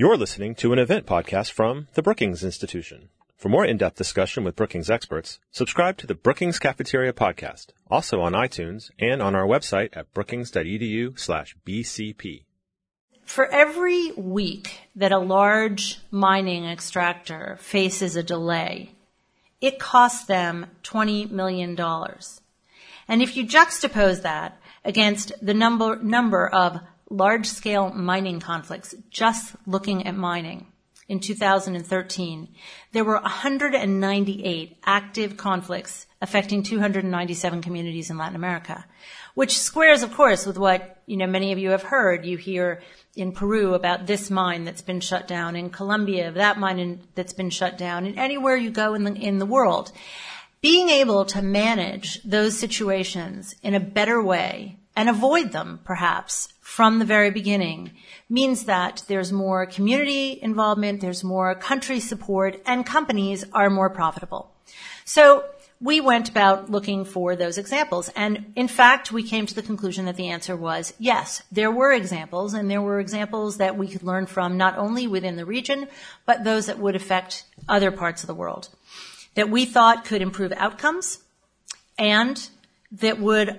You're listening to an event podcast from the Brookings Institution. For more in-depth discussion with Brookings experts, subscribe to the Brookings Cafeteria podcast, also on iTunes and on our website at brookings.edu/BCP. For every week that a large mining extractor faces a delay, it costs them $20 million. And if you juxtapose that against the number of large-scale mining conflicts, just looking at mining, in 2013, there were 198 active conflicts affecting 297 communities in Latin America, which squares, of course, with what many of you have heard. You hear in Peru about this mine that's been shut down, in Colombia, that mine that's been shut down, and anywhere you go in the world. Being able to manage those situations in a better way and avoid them, perhaps, from the very beginning means that there's more community involvement, there's more country support, and companies are more profitable. So we went about looking for those examples. And in fact, we came to the conclusion that the answer was yes, there were examples, and there were examples that we could learn from not only within the region, but those that would affect other parts of the world, that we thought could improve outcomes and that would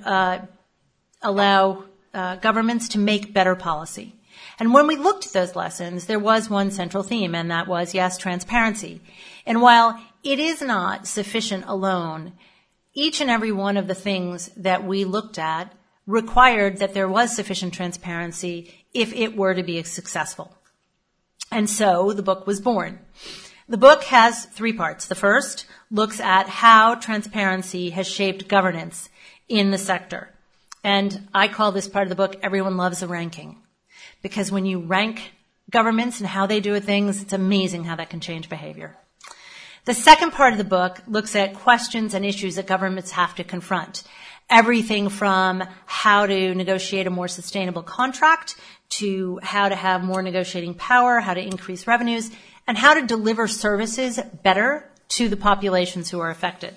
allow governments to make better policy. And when we looked at those lessons, there was one central theme, and that was, yes, transparency. And while it is not sufficient alone, each and every one of the things that we looked at required that there was sufficient transparency if it were to be successful. And so the book was born. The book has three parts. The first looks at how transparency has shaped governance in the sector. And I call this part of the book, Everyone Loves a Ranking. Because when you rank governments and how they do things, it's amazing how that can change behavior. The second part of the book looks at questions and issues that governments have to confront. Everything from how to negotiate a more sustainable contract to how to have more negotiating power, how to increase revenues, and how to deliver services better to the populations who are affected.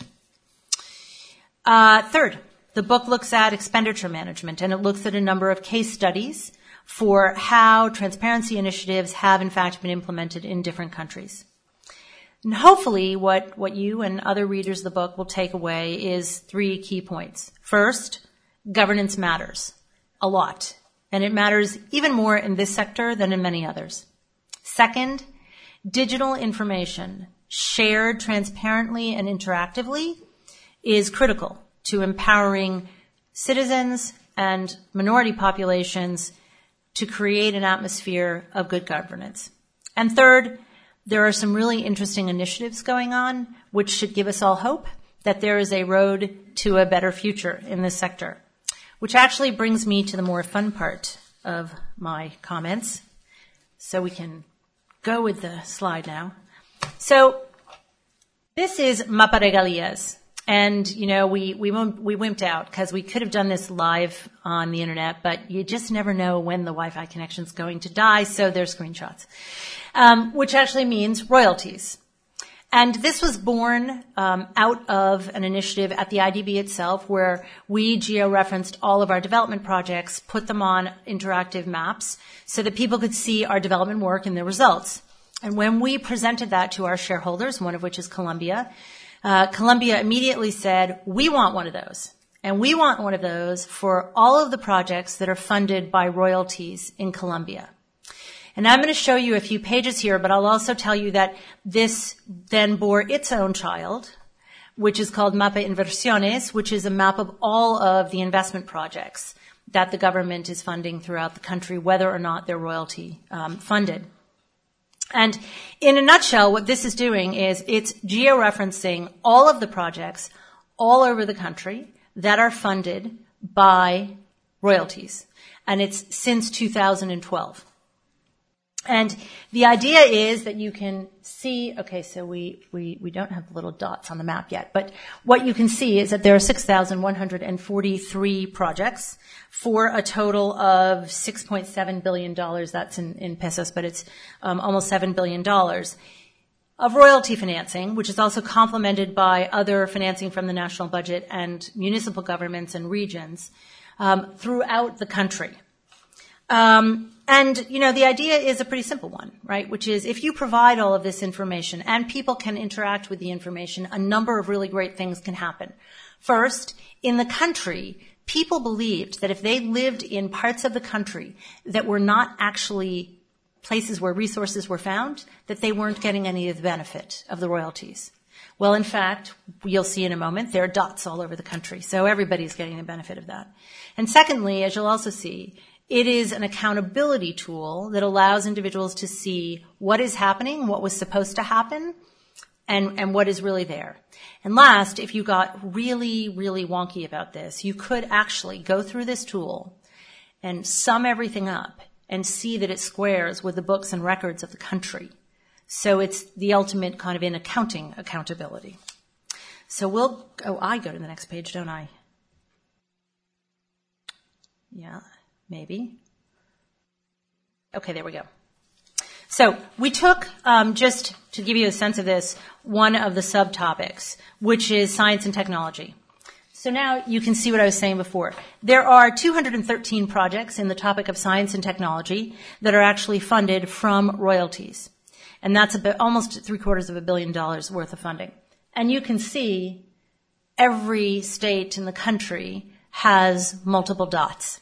Third, the book looks at expenditure management, and it looks at a number of case studies for how transparency initiatives have, in fact, been implemented in different countries. And hopefully what you and other readers of the book will take away is three key points. First, governance matters a lot, and it matters even more in this sector than in many others. Second, digital information shared transparently and interactively is critical to empowering citizens and minority populations to create an atmosphere of good governance. And third, there are some really interesting initiatives going on, which should give us all hope that there is a road to a better future in this sector, which actually brings me to the more fun part of my comments. So we can go with the slide now. So this is Mapa Regalias. And, we wimped out because we could have done this live on the internet, but you just never know when the Wi-Fi connection is going to die, so there's screenshots, which actually means royalties. And this was born out of an initiative at the IDB itself where we geo-referenced all of our development projects, put them on interactive maps so that people could see our development work and the results. And when we presented that to our shareholders, one of which is Colombia, Colombia immediately said, we want one of those. And we want one of those for all of the projects that are funded by royalties in Colombia. And I'm going to show you a few pages here, but I'll also tell you that this then bore its own child, which is called Mapa Inversiones, which is a map of all of the investment projects that the government is funding throughout the country, whether or not they're royalty funded. And in a nutshell, what this is doing is it's georeferencing all of the projects all over the country that are funded by royalties. And it's since 2012. And the idea is that you can see, okay, so we don't have little dots on the map yet, but what you can see is that there are 6,143 projects for a total of $6.7 billion. That's in pesos, but it's almost $7 billion of royalty financing, which is also complemented by other financing from the national budget and municipal governments and regions throughout the country. And, the idea is a pretty simple one, right? Which is if you provide all of this information and people can interact with the information, a number of really great things can happen. First, in the country, people believed that if they lived in parts of the country that were not actually places where resources were found, that they weren't getting any of the benefit of the royalties. Well, in fact, you'll see in a moment, there are dots all over the country, so everybody's getting the benefit of that. And secondly, as you'll also see, it is an accountability tool that allows individuals to see what is happening, what was supposed to happen, and what is really there. And last, if you got really, really wonky about this, you could actually go through this tool and sum everything up and see that it squares with the books and records of the country. So it's the ultimate kind of in accounting accountability. So I go to the next page, don't I? Yeah. Maybe. Okay, there we go. So we took, just to give you a sense of this, one of the subtopics, which is science and technology. So now you can see what I was saying before. There are 213 projects in the topic of science and technology that are actually funded from royalties. And that's almost $750 million worth of funding. And you can see every state in the country has multiple dots.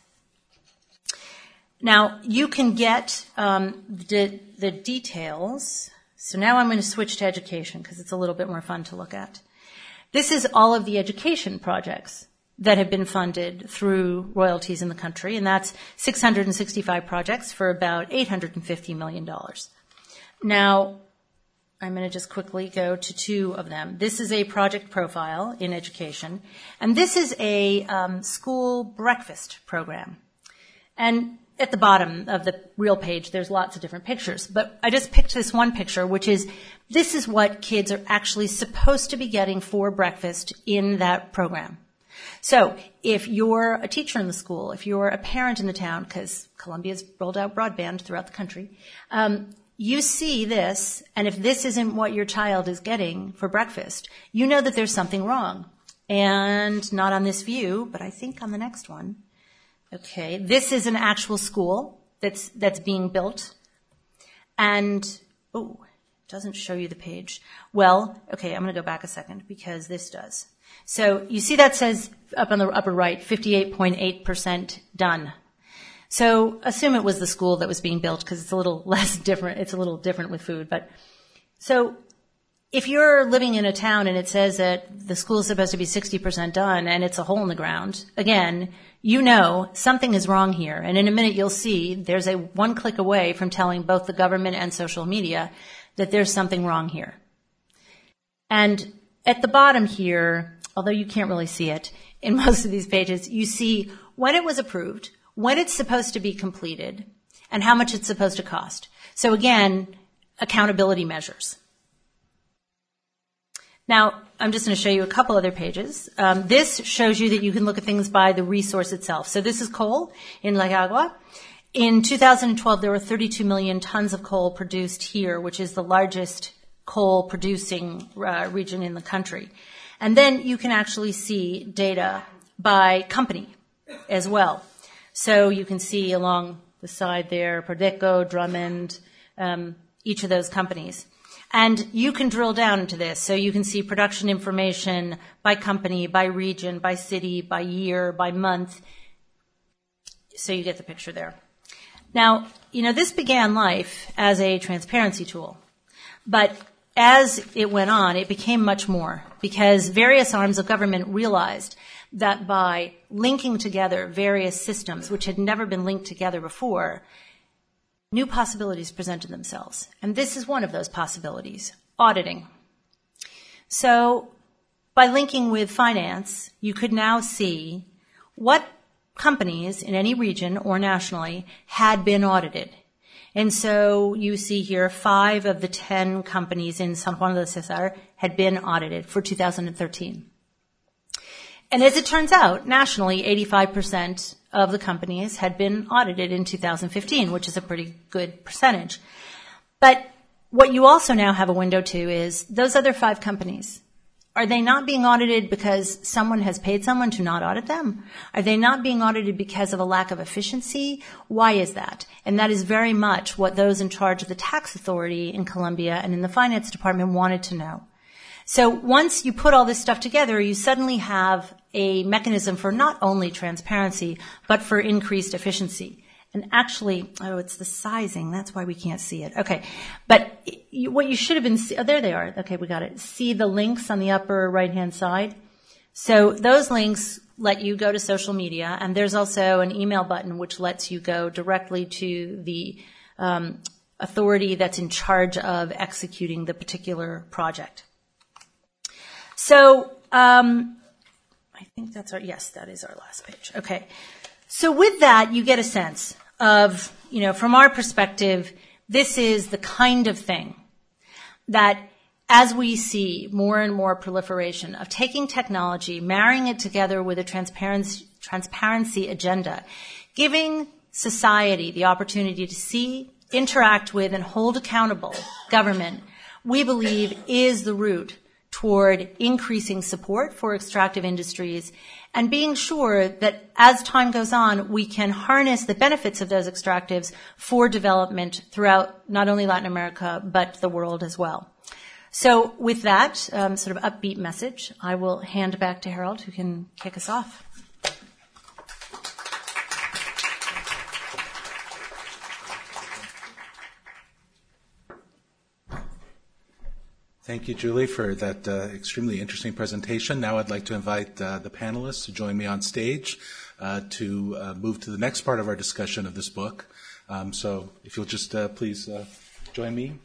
Now, you can get the details. So now I'm going to switch to education because it's a little bit more fun to look at. This is all of the education projects that have been funded through royalties in the country, and that's 665 projects for about $850 million. Now, I'm going to just quickly go to two of them. This is a project profile in education, and this is a school breakfast program. And at the bottom of the real page, there's lots of different pictures. But I just picked this one picture, which is, this is what kids are actually supposed to be getting for breakfast in that program. So if you're a teacher in the school, if you're a parent in the town, because Columbia's rolled out broadband throughout the country, you see this, and if this isn't what your child is getting for breakfast, you know that there's something wrong. And not on this view, but I think on the next one. Okay, this is an actual school that's being built. And, it doesn't show you the page. Well, okay, I'm going to go back a second because this does. So you see that says up on the upper right, 58.8% done. So assume it was the school that was being built because it's a little less different. It's a little different with food. But so if you're living in a town and it says that the school is supposed to be 60% done and it's a hole in the ground, again, you know something is wrong here. And in a minute you'll see there's a one click away from telling both the government and social media that there's something wrong here. And at the bottom here, although you can't really see it in most of these pages, you see when it was approved, when it's supposed to be completed, and how much it's supposed to cost. So again, accountability measures. Now, I'm just going to show you a couple other pages. This shows you that you can look at things by the resource itself. So this is coal in La Agua. In 2012, there were 32 million tons of coal produced here, which is the largest coal producing region in the country. And then you can actually see data by company as well. So you can see along the side there, Prodeco, Drummond, each of those companies. And you can drill down into this. So you can see production information by company, by region, by city, by year, by month. So you get the picture there. Now, this began life as a transparency tool. But as it went on, it became much more because various arms of government realized that by linking together various systems which had never been linked together before, new possibilities presented themselves. And this is one of those possibilities, auditing. So by linking with finance, you could now see what companies in any region or nationally had been audited. And so you see here 5 of the 10 companies in San Juan de Cesar had been audited for 2013. And as it turns out, nationally, 85% of the companies had been audited in 2015, which is a pretty good percentage. But what you also now have a window to is those other 5 companies. Are they not being audited because someone has paid someone to not audit them? Are they not being audited because of a lack of efficiency? Why is that? And that is very much what those in charge of the tax authority in Colombia and in the finance department wanted to know. So once you put all this stuff together, you suddenly have a mechanism for not only transparency, but for increased efficiency. And actually, it's the sizing. That's why we can't see it. Okay. But what you should have been, there they are. Okay, we got it. See the links on the upper right-hand side? So those links let you go to social media, and there's also an email button which lets you go directly to the authority that's in charge of executing the particular project. So I think that's that is our last page. Okay. So with that, you get a sense of, from our perspective, this is the kind of thing that as we see more and more proliferation of taking technology, marrying it together with a transparency agenda, giving society the opportunity to see, interact with, and hold accountable government, we believe is the route toward increasing support for extractive industries and being sure that as time goes on, we can harness the benefits of those extractives for development throughout not only Latin America, but the world as well. So with that sort of upbeat message, I will hand back to Harold, who can kick us off. Thank you, Julie, for that extremely interesting presentation. Now I'd like to invite the panelists to join me on stage to move to the next part of our discussion of this book. So if you'll just please join me.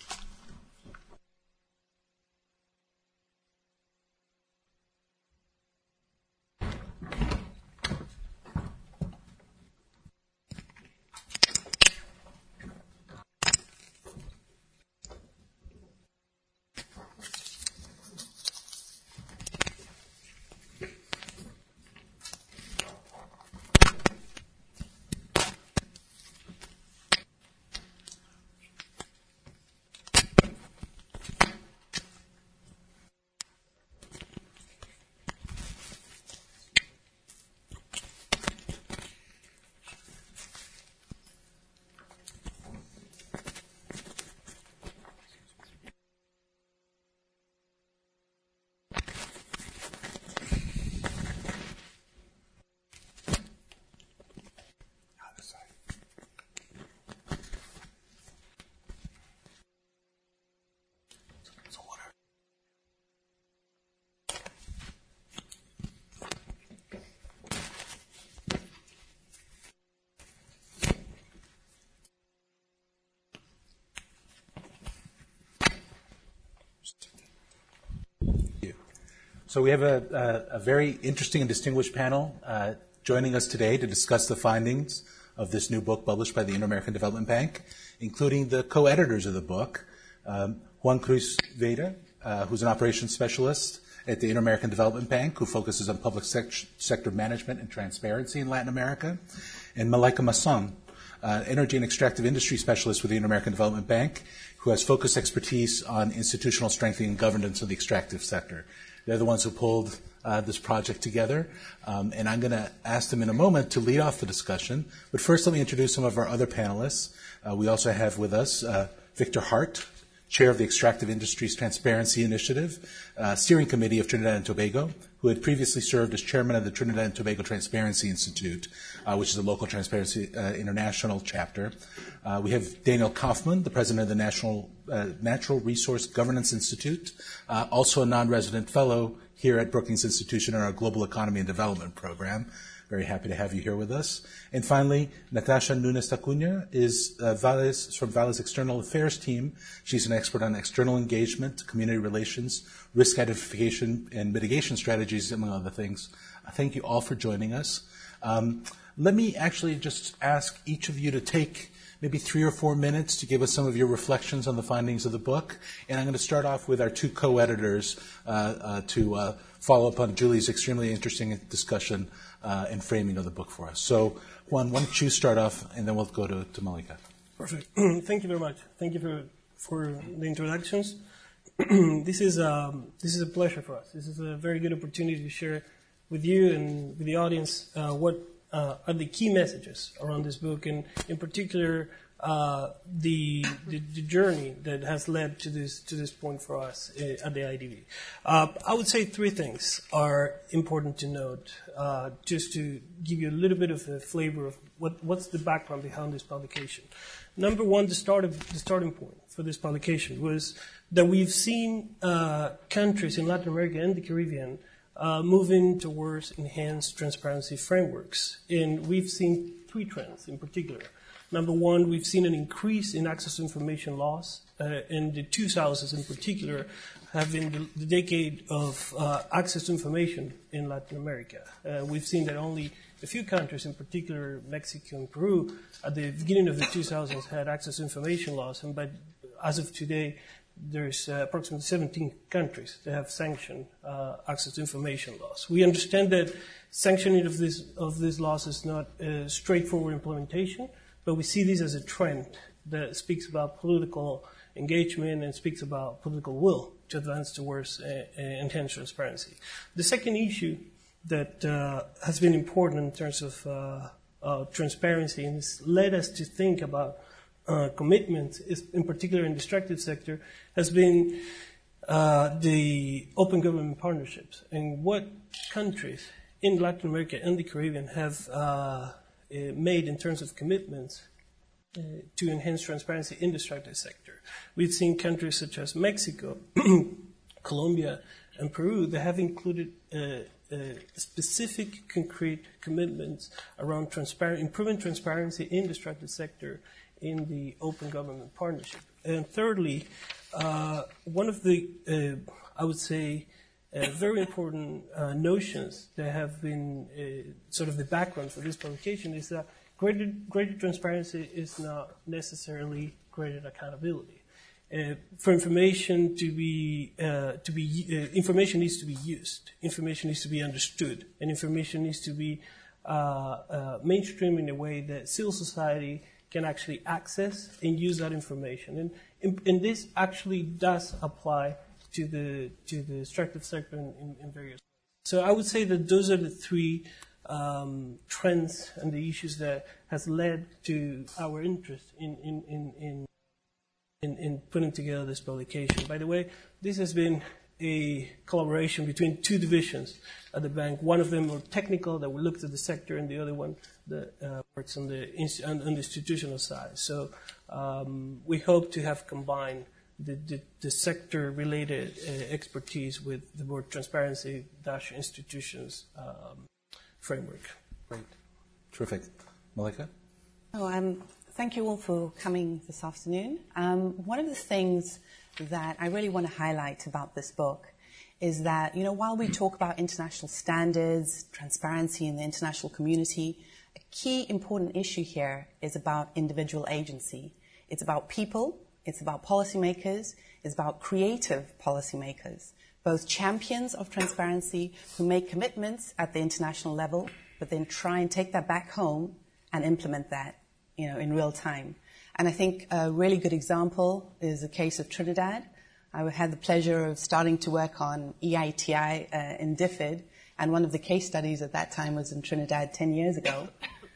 So we have a very interesting and distinguished panel joining us today to discuss the findings of this new book published by the Inter-American Development Bank, including the co-editors of the book, Juan Cruz Veda, who's an operations specialist at the Inter-American Development Bank, who focuses on public sector management and transparency in Latin America, and Malaika Masson, energy and extractive industry specialist with the Inter-American Development Bank, who has focused expertise on institutional strengthening and governance of the extractive sector. They're the ones who pulled this project together, and I'm going to ask them in a moment to lead off the discussion. But first, let me introduce some of our other panelists. We also have with us Victor Hart, chair of the Extractive Industries Transparency Initiative, steering committee of Trinidad and Tobago, who had previously served as chairman of the Trinidad and Tobago Transparency Institute, which is a local Transparency International chapter. We have Daniel Kaufman, the president of the Natural Resource Governance Institute, also a non-resident fellow here at Brookings Institution in our Global Economy and Development program. Very happy to have you here with us. And finally, Natasha Nunes Tacuna is from Vale's External Affairs team. She's an expert on external engagement, community relations, risk identification, and mitigation strategies, among other things. Thank you all for joining us. Let me actually just ask each of you to take maybe 3 or 4 minutes to give us some of your reflections on the findings of the book. And I'm going to start off with our two co-editors to follow up on Julie's extremely interesting discussion and framing of the book for us. So, Juan, why don't you start off, and then we'll go to Malaika. Perfect. Thank you very much. Thank you for the introductions. This is a pleasure for us. This is a very good opportunity to share with you and with the audience what are the key messages around this book, and in particular the journey that has led to this point for us at the IDB. I would say three things are important to note, just to give you a little bit of a flavor of what's the background behind this publication. Number one, the starting point for this publication was that we've seen countries in Latin America and the Caribbean moving towards enhanced transparency frameworks. And we've seen three trends in particular. Number one, we've seen an increase in access to information laws, and the 2000s in particular have been the decade of access to information in Latin America. We've seen that only a few countries, in particular Mexico and Peru, at the beginning of the 2000s had access to information laws, and as of today, there's approximately 17 countries that have sanctioned access to information laws. We understand that sanctioning of these laws is not a straightforward implementation, but we see this as a trend that speaks about political engagement and speaks about political will to advance towards enhanced transparency. The second issue that has been important in terms of transparency and has led us to think about commitment, in particular in the extractive sector, has been the open government partnerships and what countries in Latin America and the Caribbean have made in terms of commitments to enhance transparency in the extractive sector. We've seen countries such as Mexico, Colombia, and Peru that have included specific concrete commitments around improving transparency in the extractive sector in the open government partnership. And thirdly, one of the, I would say, very important notions that have been sort of the background for this publication is that greater transparency is not necessarily greater accountability. For information information needs to be used, information needs to be understood, and information needs to be mainstreamed in a way that civil society can actually access and use that information. And this actually does apply to the extractive sector in various ways. So I would say that those are the three trends and the issues that has led to our interest in putting together this publication. By the way, this has been a collaboration between two divisions at the bank. One of them more technical, that looked at the sector, and the other one that works on the institutional side. So we hope to have combined the sector-related expertise with the more transparency-institutions framework. Great. Terrific. Malika? Thank you all for coming this afternoon. One of the things that I really want to highlight about this book is that, while we talk about international standards, transparency in the international community, a key important issue here is about individual agency. It's about people, it's about policymakers, it's about creative policymakers, both champions of transparency who make commitments at the international level, but then try and take that back home and implement that, in real time. And I think a really good example is the case of Trinidad. I had the pleasure of starting to work on EITI in DFID, and one of the case studies at that time was in Trinidad 10 years ago.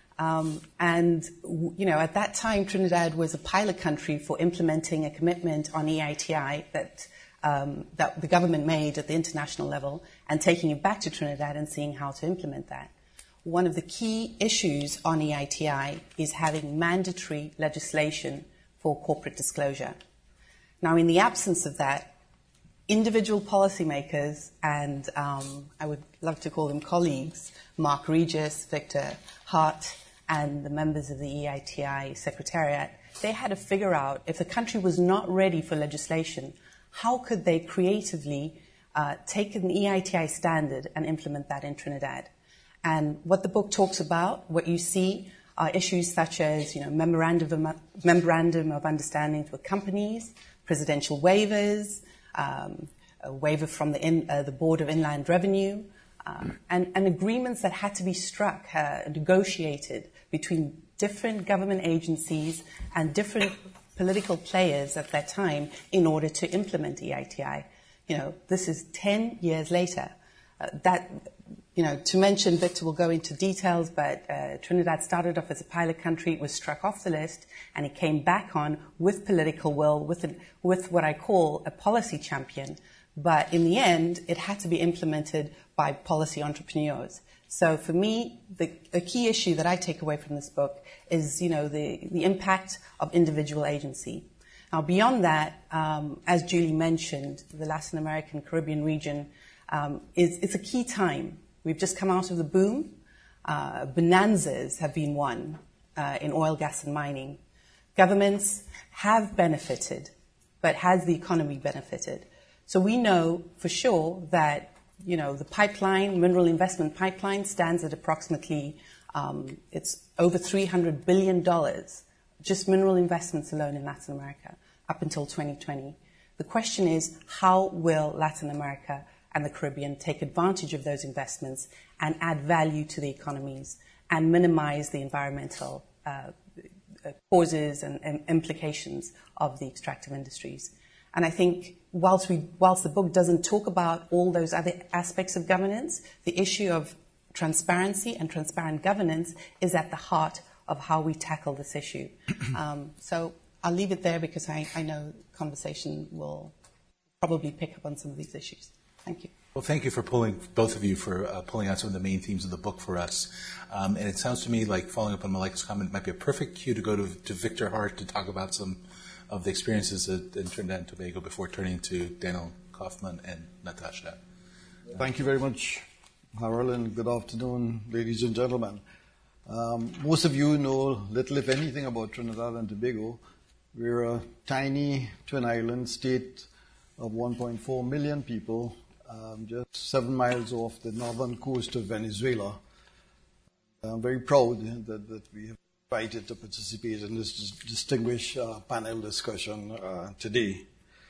At that time, Trinidad was a pilot country for implementing a commitment on EITI that the government made at the international level and taking it back to Trinidad and seeing how to implement that. One of the key issues on EITI is having mandatory legislation for corporate disclosure. Now, in the absence of that, individual policymakers, and I would love to call them colleagues, Mark Regis, Victor Hart, and the members of the EITI Secretariat, they had to figure out if the country was not ready for legislation, how could they creatively take an EITI standard and implement that in Trinidad? And what the book talks about, what you see, are issues such as memorandum of understanding with companies, presidential waivers, a waiver from the Board of Inland Revenue, and agreements that had to be struck, negotiated between different government agencies and different political players at that time in order to implement EITI. This is 10 years later. To mention, Victor will go into details, but Trinidad started off as a pilot country, was struck off the list, and it came back on with political will, with what I call a policy champion. But in the end, it had to be implemented by policy entrepreneurs. So for me, the key issue that I take away from this book is, the impact of individual agency. Now, beyond that, as Julie mentioned, the Latin American Caribbean region it's a key time. We've just come out of the boom. Bonanzas have been won in oil, gas, and mining. Governments have benefited, but has the economy benefited? So we know for sure that, the pipeline, mineral investment pipeline, stands at approximately, it's over $300 billion, just mineral investments alone in Latin America, up until 2020. The question is, how will Latin America and the Caribbean take advantage of those investments and add value to the economies and minimize the environmental causes and implications of the extractive industries? And I think whilst the book doesn't talk about all those other aspects of governance, the issue of transparency and transparent governance is at the heart of how we tackle this issue. So I'll leave it there because I know conversation will probably pick up on some of these issues. Thank you. Well, thank you for both of you for pulling out some of the main themes of the book for us. And it sounds to me like, following up on Malika's comment, might be a perfect cue to go to Victor Hart to talk about some of the experiences in Trinidad and Tobago before turning to Daniel Kaufman and Natasha. Thank you very much, Harold, and good afternoon, ladies and gentlemen. Most of you know little, if anything, about Trinidad and Tobago. We're a tiny twin island state of 1.4 million people, just 7 miles off the northern coast of Venezuela. I'm very proud that we have invited to participate in this distinguished panel discussion today.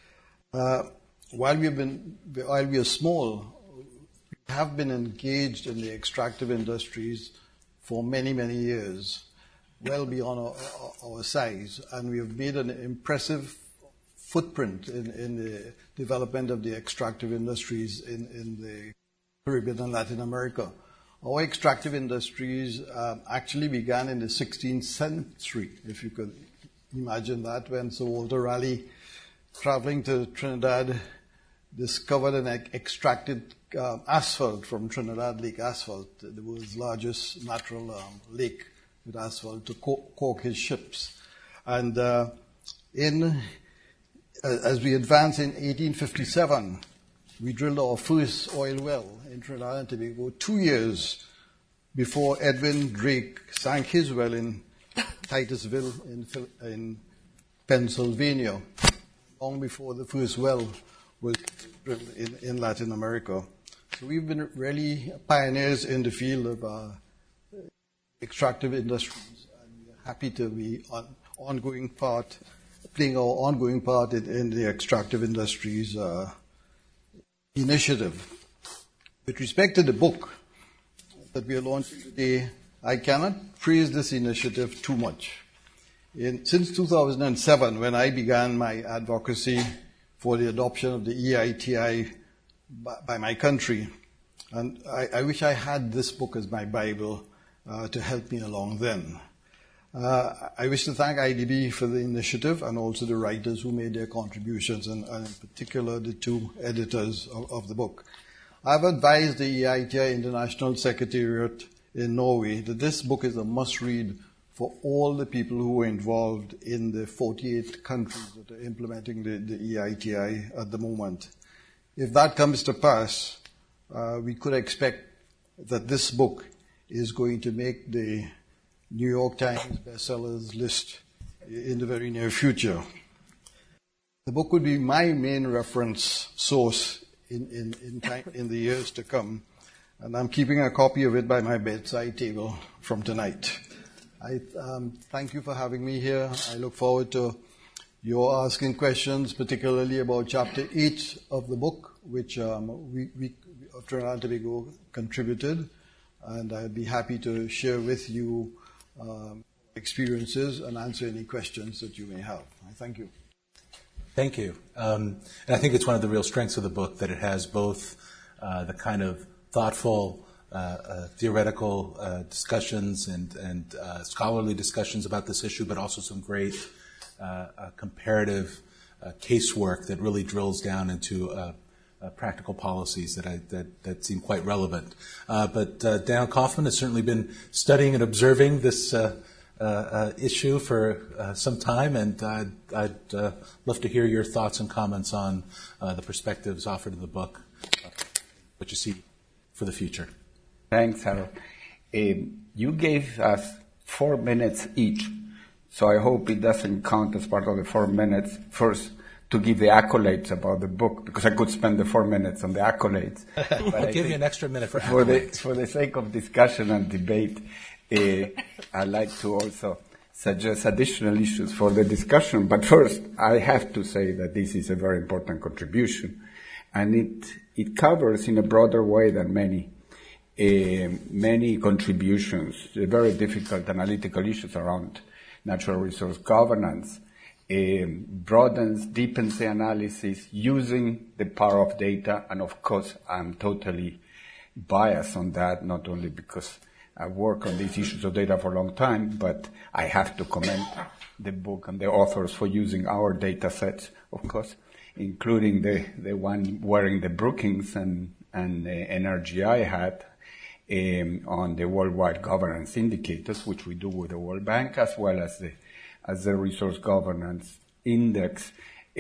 While we are small, we have been engaged in the extractive industries for many, many years, well beyond our size, and we have made an impressive footprint in the development of the extractive industries in the Caribbean and Latin America. Our extractive industries actually began in the 16th century, if you could imagine that, when Sir Walter Raleigh, traveling to Trinidad, discovered and extracted asphalt from Trinidad Lake Asphalt, the world's largest natural lake with asphalt, to caulk his ships. And as we advanced in 1857, we drilled our first oil well in Trinidad and Tobago 2 years before Edwin Drake sank his well in Titusville in Pennsylvania, long before the first well was drilled in Latin America. So we've been really pioneers in the field of extractive industries, and we're happy to be playing our ongoing part in the extractive industries initiative. With respect to the book that we are launching today, I cannot praise this initiative too much. Since 2007, when I began my advocacy for the adoption of the EITI by my country, and I wish I had this book as my Bible to help me along then. I wish to thank IDB for the initiative and also the writers who made their contributions, and in particular the two editors of the book. I've advised the EITI International Secretariat in Norway that this book is a must-read for all the people who are involved in the 48 countries that are implementing the EITI at the moment. If that comes to pass, we could expect that this book is going to make the New York Times bestsellers list in the very near future. The book would be my main reference source in the years to come, and I'm keeping a copy of it by my bedside table from tonight. I thank you for having me here. I look forward to your asking questions, particularly about Chapter 8 of the book, which we of Trinidad and Tobago contributed, and I'd be happy to share with you experiences and answer any questions that you may have. I thank you. Thank you. And I think it's one of the real strengths of the book that it has both the kind of thoughtful, theoretical discussions and scholarly discussions about this issue, but also some great comparative casework that really drills down into practical policies that seem quite relevant. But Daniel Kaufman has certainly been studying and observing this issue for some time, and I'd love to hear your thoughts and comments on the perspectives offered in the book, what you see for the future. Thanks, Harold. You gave us 4 minutes each, so I hope it doesn't count as part of the 4 minutes. First, to give the accolades about the book, because I could spend the 4 minutes on the accolades. I'll give you an extra minute for accolades. For the sake of discussion and debate, I'd like to also suggest additional issues for the discussion. But first, I have to say that this is a very important contribution, and it covers in a broader way than many contributions, very difficult analytical issues around natural resource governance, broadens, deepens the analysis using the power of data. And of course, I'm totally biased on that, not only because I work on these issues of data for a long time, but I have to commend the book and the authors for using our data sets, of course, including the one wearing the Brookings and the NRGI hat on the worldwide governance indicators, which we do with the World Bank, as well as the Resource Governance Index,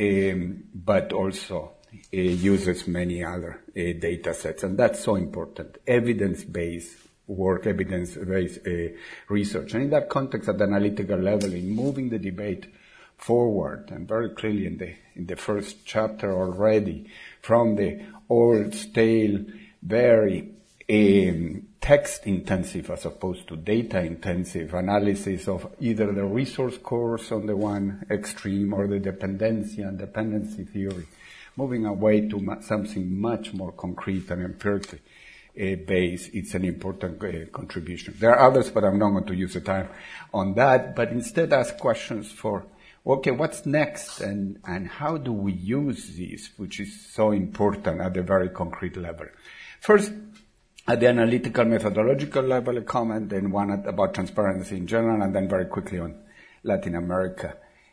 but also uses many other data sets. And that's so important. Evidence-based work, evidence-based research. And in that context, at the analytical level, in moving the debate forward, and very clearly in the first chapter already, from the old, stale, very text-intensive as opposed to data-intensive analysis of either the resource course on the one extreme or the dependency and dependency theory, moving away to something much more concrete and empirically based. It's an important contribution. There are others, but I'm not going to use the time on that, but instead ask questions for, okay, what's next and how do we use this, which is so important at the very concrete level. First, at the analytical methodological level, a comment, then one about transparency in general, and then very quickly on Latin America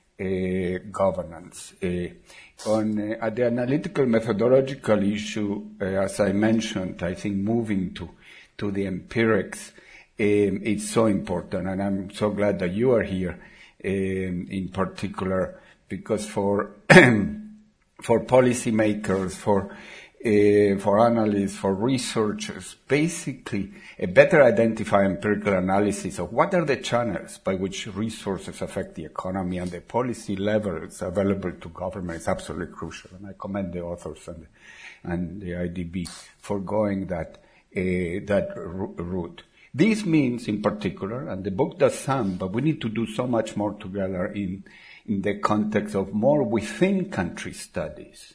governance. At the analytical methodological issue, as I mentioned, I think moving to the empirics, it's so important, and I'm so glad that you are here, in particular, because for policymakers, for analysts, for researchers, basically a better identify empirical analysis of what are the channels by which resources affect the economy and the policy levels available to government is absolutely crucial. And I commend the authors and the IDB for going that route. This means, in particular, and the book does some, but we need to do so much more together in the context of more within-country studies.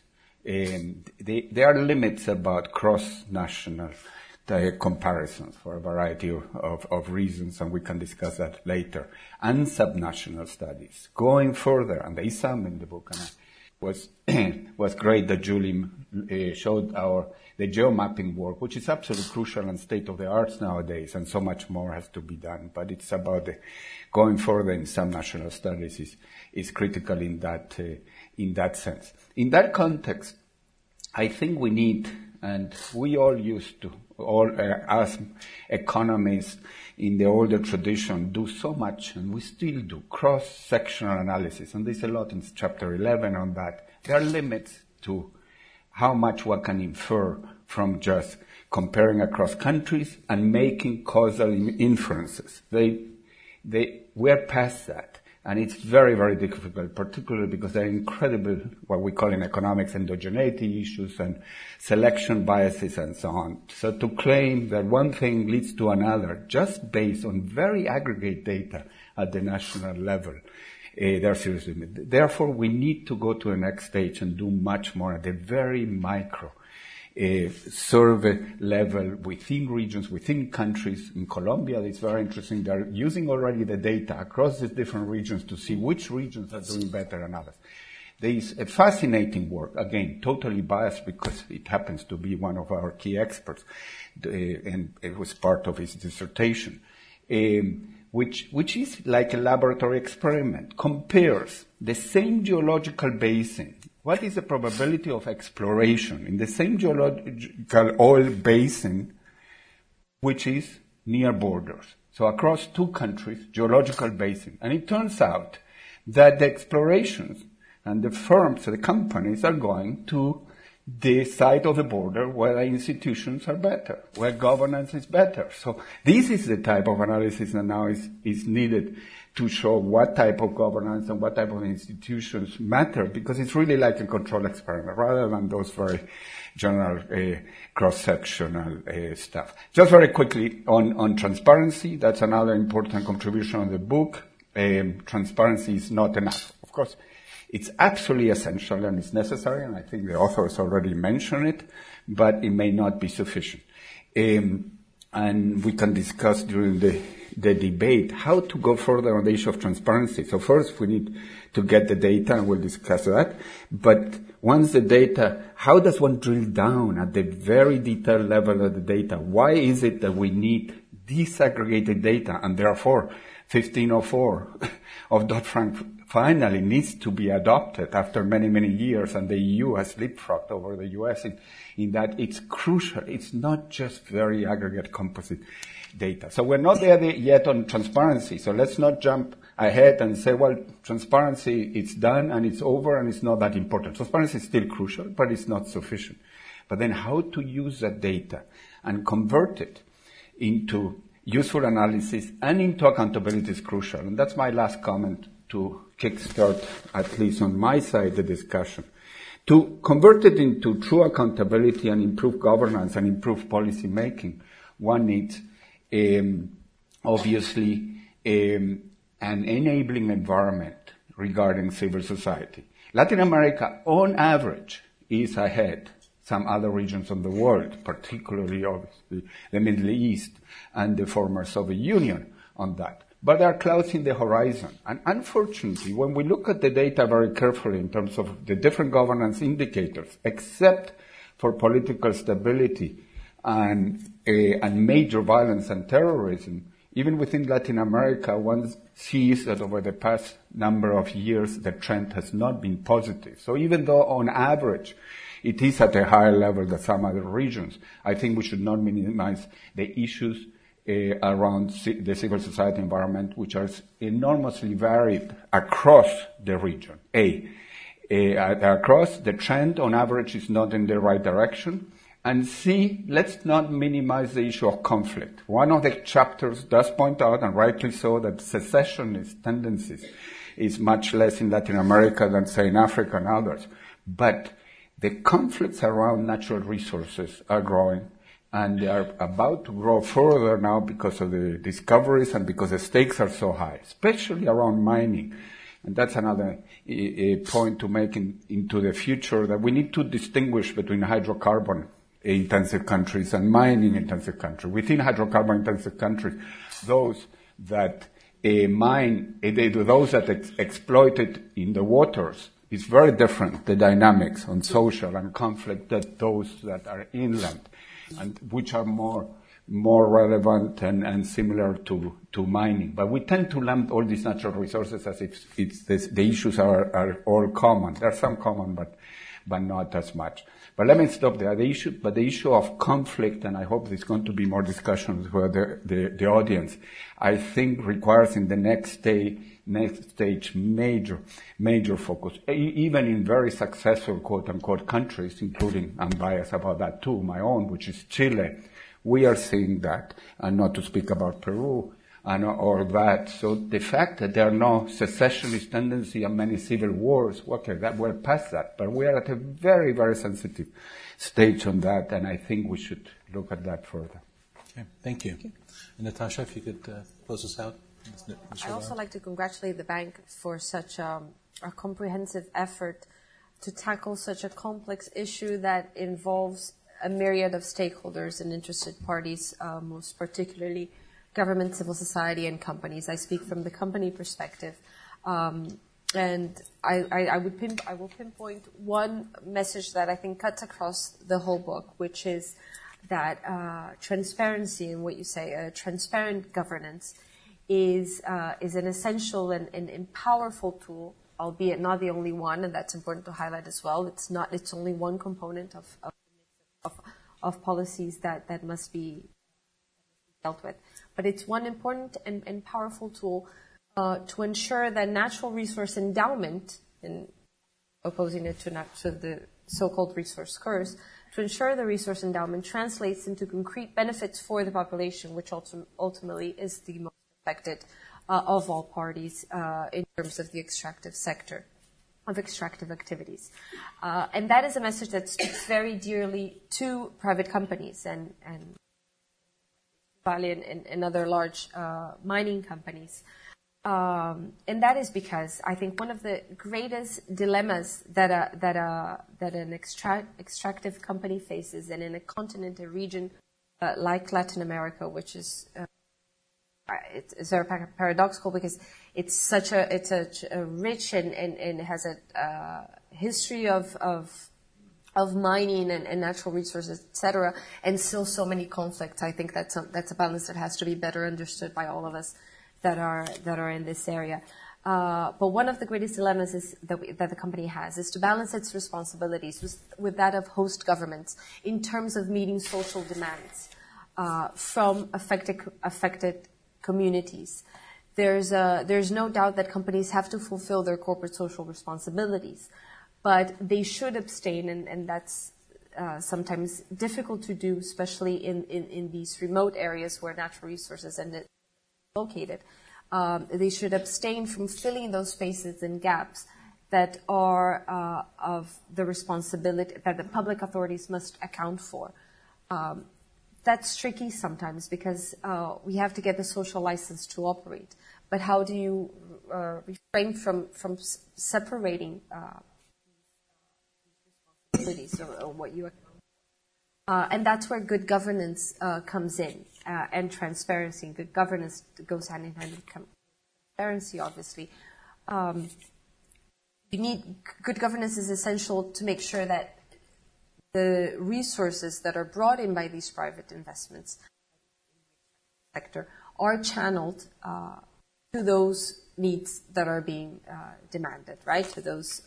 There are limits about cross-national comparisons for a variety of reasons, and we can discuss that later, and subnational studies. Going further, and there is some in the book, and it was great that Julie showed the geomapping work, which is absolutely crucial and state-of-the-art nowadays, and so much more has to be done. But it's about going further in subnational studies is critical in that sense. In that context, I think we need, and we all used to, as economists in the older tradition, do so much, and we still do, cross-sectional analysis, and there's a lot in chapter 11 on that. There are limits to how much one can infer from just comparing across countries and making causal inferences. We're past that. And it's very, very difficult, particularly because there are incredible, what we call in economics, endogeneity issues and selection biases and so on. So to claim that one thing leads to another, just based on very aggregate data at the national level, there are serious limits. Therefore, we need to go to the next stage and do much more at the very micro survey level within regions, within countries. In Colombia, it's very interesting. They're using already the data across the different regions to see which regions are doing better than others. There is a fascinating work, again, totally biased because it happens to be one of our key experts, and it was part of his dissertation, which is like a laboratory experiment, compares the same geological basin. What is the probability of exploration in the same geological oil basin, which is near borders? So across two countries, geological basin. And it turns out that the explorations and the firms, the companies are going to the side of the border where the institutions are better, where governance is better. So this is the type of analysis that now is needed to show what type of governance and what type of institutions matter, because it's really like a control experiment rather than those very general cross-sectional stuff. Just very quickly on transparency, that's another important contribution of the book. Transparency is not enough. Of course, it's absolutely essential and it's necessary, and I think the authors already mentioned it, but it may not be sufficient. And we can discuss during the debate how to go further on the issue of transparency. So first we need to get the data, and we'll discuss that. But once the data, how does one drill down at the very detailed level of the data? Why is it that we need disaggregated data, and therefore 1504 of Dodd-Frank finally needs to be adopted after many, many years, and the EU has leapfrogged over the US in that it's crucial. It's not just very aggregate composite data. So we're not there yet on transparency. So let's not jump ahead and say, well, transparency, it's done and it's over and it's not that important. Transparency is still crucial, but it's not sufficient. But then how to use that data and convert it into useful analysis and into accountability is crucial. And that's my last comment to kickstart, at least on my side, the discussion. To convert it into true accountability and improve governance and improve policy making, one needs, obviously, an enabling environment regarding civil society. Latin America, on average, is ahead some other regions of the world, particularly, obviously, the Middle East and the former Soviet Union on that. But they are clouds in the horizon. And unfortunately, when we look at the data very carefully in terms of the different governance indicators, except for political stability and major violence and terrorism, even within Latin America, one sees that over the past number of years, the trend has not been positive. So even though on average, it is at a higher level than some other regions, I think we should not minimize the issues around the civil society environment, which are enormously varied across the region. Across the trend on average is not in the right direction. And C, let's not minimize the issue of conflict. One of the chapters does point out, and rightly so, that secessionist tendencies is much less in Latin America than, say, in Africa and others. But the conflicts around natural resources are growing, and they are about to grow further now because of the discoveries and because the stakes are so high, especially around mining. And that's another point to make into the future, that we need to distinguish between hydrocarbon-intensive countries and mining-intensive countries. Within hydrocarbon-intensive countries, those that mine, those that exploit it in the waters, is very different, the dynamics on social and conflict, than those that are inland, and which are more relevant and similar to mining. But we tend to lump all these natural resources as if the issues are all common. There are some common, but not as much. But let me stop there. The issue of conflict, and I hope there's going to be more discussions with the audience, I think requires in the next stage major focus. Even in very successful quote-unquote countries, including, I'm biased about that too, my own, which is Chile, we are seeing that, and not to speak about Peru and all that. So the fact that there are no secessionist tendency and many civil wars, okay, that we're past that, but we are at a very, very sensitive stage on that, and I think we should look at that further. Okay, thank you. And Natasha, if you could close us out. I also like to congratulate the bank for such a comprehensive effort to tackle such a complex issue that involves a myriad of stakeholders and interested parties, most particularly government, civil society, and companies. I speak from the company perspective. And I will pinpoint one message that I think cuts across the whole book, which is that transparency, and what you say, transparent governance, is an essential and powerful tool, albeit not the only one, and that's important to highlight as well. It's only one component of policies that must be dealt with, but it's one important and powerful tool to ensure that natural resource endowment, and opposing it to the so-called resource curse, to ensure the resource endowment translates into concrete benefits for the population, which ultimately is the most affected of all parties in terms of the extractive sector, of extractive activities. And that is a message that speaks very dearly to private companies and Vale and other large mining companies. And that is because I think one of the greatest dilemmas that an extractive company faces, and in a continent, a region like Latin America, which is it's very paradoxical because it's such a rich and has a history of mining and natural resources, etc., and still so many conflicts. I think that's a balance that has to be better understood by all of us that are in this area. But one of the greatest dilemmas is that the company has is to balance its responsibilities with that of host governments in terms of meeting social demands from affected communities. There's no doubt that companies have to fulfill their corporate social responsibilities, but they should abstain, and that's sometimes difficult to do, especially in these remote areas where natural resources are located. They should abstain from filling those spaces and gaps that are of the responsibility that the public authorities must account for. That's tricky sometimes because we have to get the social license to operate. But how do you refrain from separating responsibilities or what you account? And that's where good governance comes in, and transparency. Good governance goes hand in hand with transparency, obviously. Good governance is essential to make sure that the resources that are brought in by these private investments sector are channeled to those needs that are being demanded, right? To those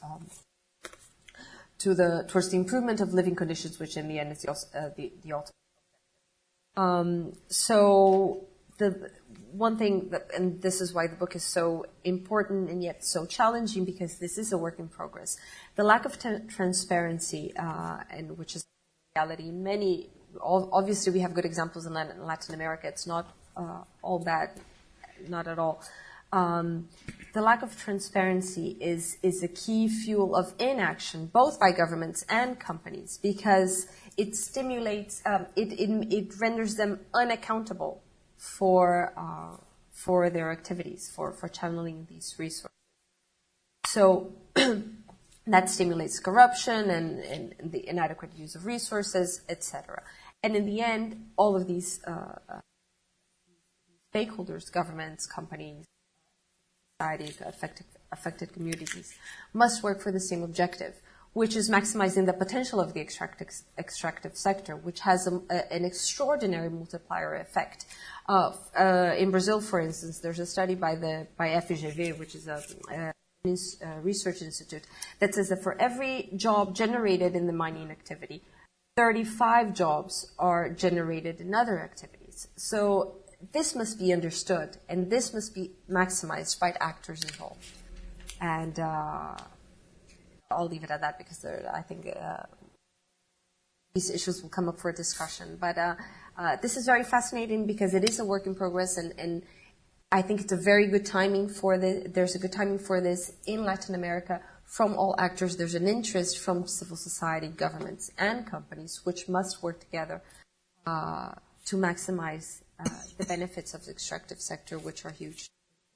towards the improvement of living conditions, which in the end is the ultimate. So the one thing that, and this is why the book is so important and yet so challenging, because this is a work in progress. The lack of transparency, and which is reality in many. Obviously, we have good examples in Latin America. It's not all bad, not at all. The lack of transparency is a key fuel of inaction, both by governments and companies, because it stimulates, it renders them unaccountable for their activities, for channeling these resources. So that stimulates corruption and the inadequate use of resources, etc. And in the end, all of these stakeholders, governments, companies, society, affected communities, must work for the same objective, which is maximizing the potential of the extractive sector, which has an extraordinary multiplier effect. In Brazil, for instance, there's a study by FGV, which is a research institute, that says that for every job generated in the mining activity, 35 jobs are generated in other activities. So this must be understood, and this must be maximized by actors involved. And I'll leave it at that because I think these issues will come up for discussion. But this is very fascinating because it is a work in progress, and I think it's a very good timing for there's a good timing for this in Latin America from all actors. There's an interest from civil society, governments, and companies, which must work together to maximize the benefits of the extractive sector, which are huge.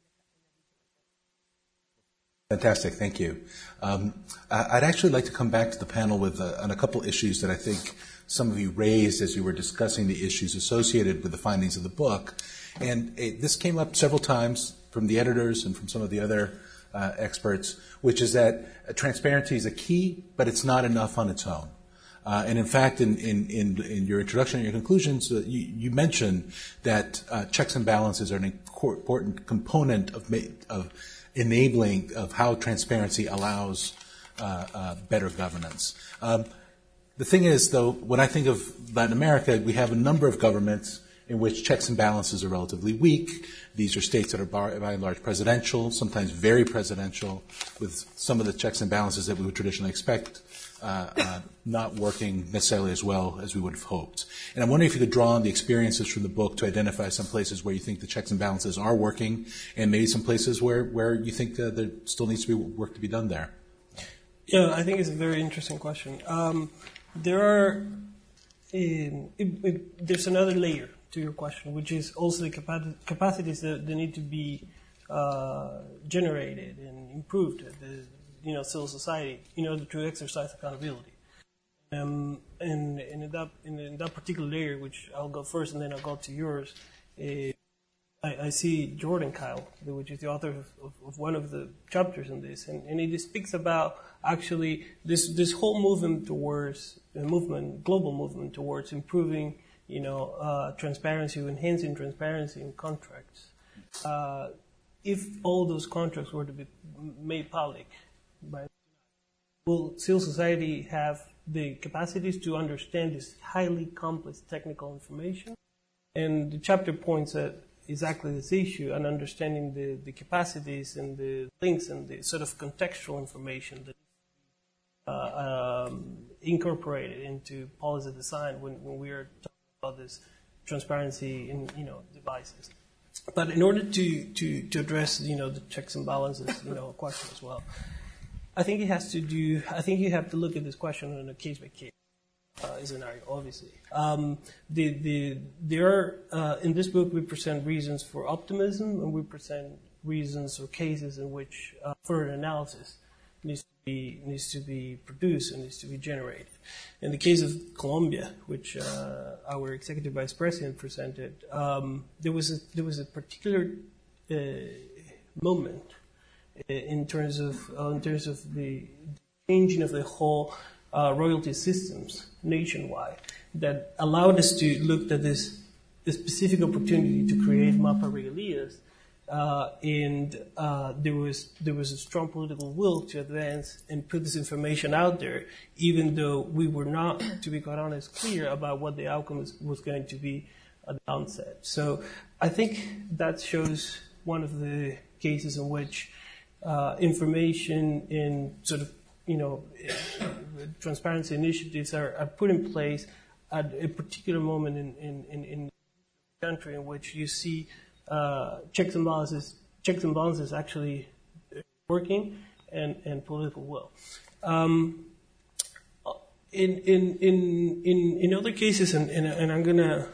Fantastic, thank you. I'd actually like to come back to the panel with on a couple issues that I think some of you raised as you were discussing the issues associated with the findings of the book. And this came up several times from the editors and from some of the other experts, which is that transparency is a key, but it's not enough on its own. And in fact, in your introduction and your conclusions, you mentioned that checks and balances are an important component of enabling of how transparency allows better governance. The thing is, though, when I think of Latin America, we have a number of governments in which checks and balances are relatively weak. These are states that are by and large presidential, sometimes very presidential, with some of the checks and balances that we would traditionally expect not working necessarily as well as we would have hoped. And I'm wondering if you could draw on the experiences from the book to identify some places where you think the checks and balances are working, and maybe some places where you think there still needs to be work to be done there. Yeah, I think it's a very interesting question. There's another layer to your question, which is also the capacities that need to be generated and improved at the civil society in order to exercise accountability. And in that particular layer, which I'll go first and then I'll go to yours, I see Jordan Kyle, which is the author of one of the chapters in this, and he speaks about actually this whole global movement towards improving, transparency, enhancing transparency in contracts. If all those contracts were to be made public, will civil society have the capacities to understand this highly complex technical information? And the chapter points at exactly this issue and understanding the capacities and the links and the sort of contextual information that incorporated into policy design when we are talking about this transparency in devices. But in order to address the checks and balances question as well, I think you have to look at this question on a case by case scenario. Obviously, there are in this book we present reasons for optimism and we present reasons or cases in which further analysis needs to be produced and needs to be generated. In the case of Colombia, which our executive vice president presented, there was a particular moment in terms of the changing of the whole royalty systems nationwide that allowed us to look at this specific opportunity to create MAPA regalias, and there was a strong political will to advance and put this information out there, even though we were not, to be quite honest, clear about what the outcome was going to be at the onset. So I think that shows one of the cases in which information in sort of transparency initiatives are put in place at a particular moment in the country in which you see checks and balances actually working and political will. In other cases, and I'm gonna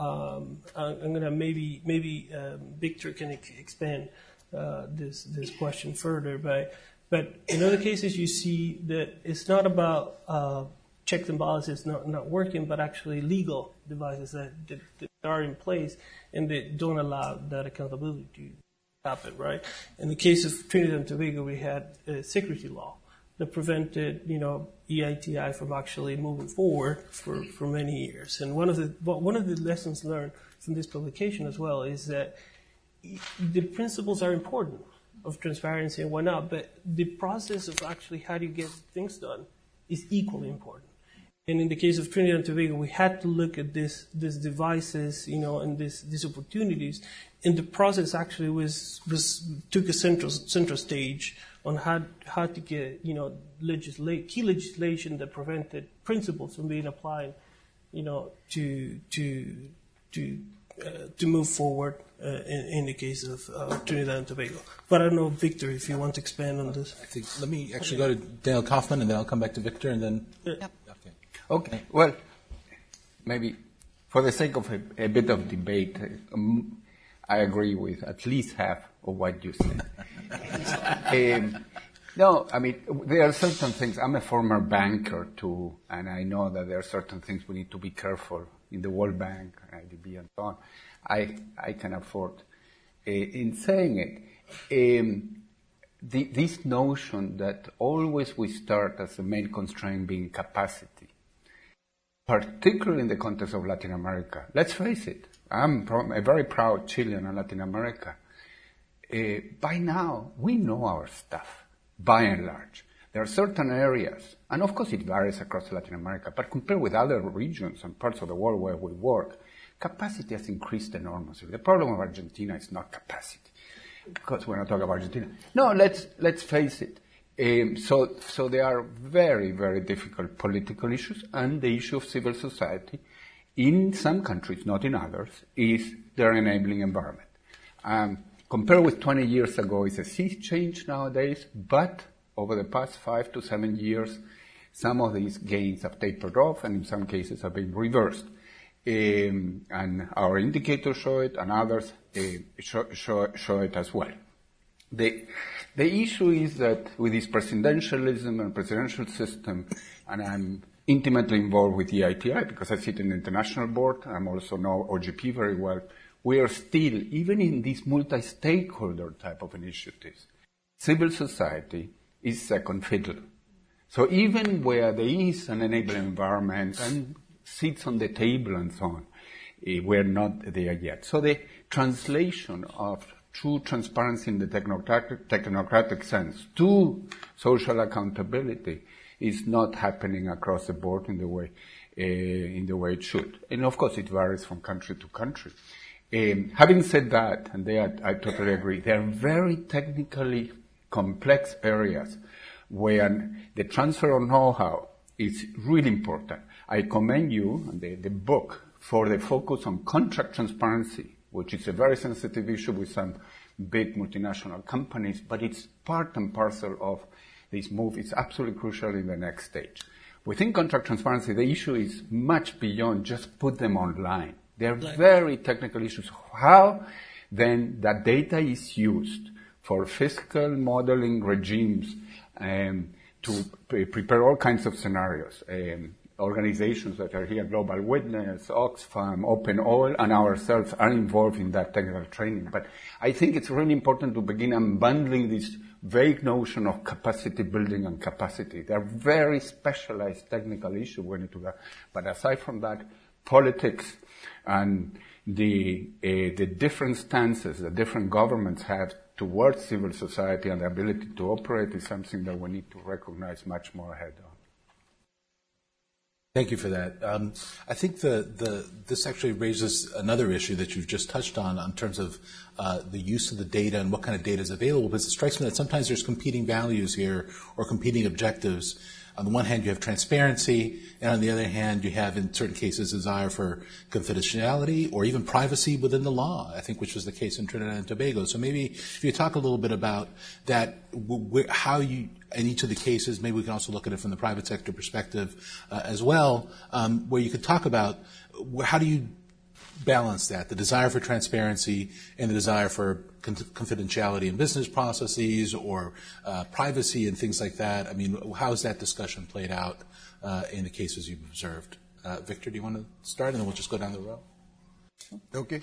maybe Victor can expand this question further, but in other cases you see that it's not about checks and balances not working, but actually legal devices that are in place and that don't allow that accountability to happen, right? In the case of Trinidad and Tobago, we had a secrecy law that prevented, EITI from actually moving forward for many years. And one of the lessons learned from this publication as well is that the principles are important of transparency and whatnot, but the process of actually how do you get things done is equally important. And in the case of Trinidad and Tobago, we had to look at these devices, and these opportunities. And the process actually took a central stage on how to get, key legislation that prevented principles from being applied, to move forward in the case of Trinidad and Tobago. But I don't know, Victor, if you want to expand on this. I think let me actually go to Daniel Kaufman, and then I'll come back to Victor, and then. Yep. Okay. Well, maybe for the sake of a bit of debate, I agree with at least half of what you said. No, I mean, there are certain things. I'm a former banker too, and I know that there are certain things we need to be careful in the World Bank, IDB, and so on. I can afford. In saying it, this notion that always we start as the main constraint being capacity, particularly in the context of Latin America. Let's face it, I'm a very proud Chilean in Latin America. By now, we know our stuff, by and large. There are certain areas, and of course it varies across Latin America, but compared with other regions and parts of the world where we work, capacity has increased enormously. The problem of Argentina is not capacity, because we're not talking about Argentina. No, let's face it. So there are very, very difficult political issues, and the issue of civil society in some countries, not in others, is their enabling environment. Compared with 20 years ago, it's a sea change nowadays, but over the past 5 to 7 years, some of these gains have tapered off, and in some cases have been reversed. And our indicators show it, and others show it as well. The issue is that with this presidentialism and presidential system, and I'm intimately involved with the EITI because I sit in the international board, I'm also know OGP very well, we are still, even in these multi-stakeholder type of initiatives, civil society is second fiddle. So even where there is an enabling environment and seats on the table and so on, we're not there yet. So the translation of true transparency in the technocratic sense to social accountability is not happening across the board in the way it should. And of course it varies from country to country. Having said that, and I totally agree, there are very technically complex areas where the transfer of know-how is really important. I commend you and the book for the focus on contract transparency, which is a very sensitive issue with some big multinational companies, but it's part and parcel of this move. It's absolutely crucial in the next stage. Within contract transparency, the issue is much beyond just put them online. There are very technical issues. How then that data is used for fiscal modeling regimes to prepare all kinds of scenarios. Organizations that are here, Global Witness, Oxfam, Open Oil, and ourselves are involved in that technical training. But I think it's really important to begin unbundling this vague notion of capacity building and capacity. They're very specialized technical issues we need to do. But aside from that, politics and the different stances that different governments have towards civil society and the ability to operate is something that we need to recognize much more ahead on. Thank you for that. I think this actually raises another issue that you've just touched on in terms of the use of the data and what kind of data is available, because it strikes me that sometimes there's competing values here or competing objectives. On the one hand, you have transparency, and on the other hand, you have, in certain cases, desire for confidentiality or even privacy within the law, I think, which was the case in Trinidad and Tobago. So maybe if you talk a little bit about that, how you, in each of the cases, maybe we can also look at it from the private sector perspective as well, where you could talk about how do you balance that, the desire for transparency and the desire for confidentiality in business processes or privacy and things like that. I mean, how has that discussion played out in the cases you've observed? Victor, do you want to start, and then we'll just go down the row? Okay.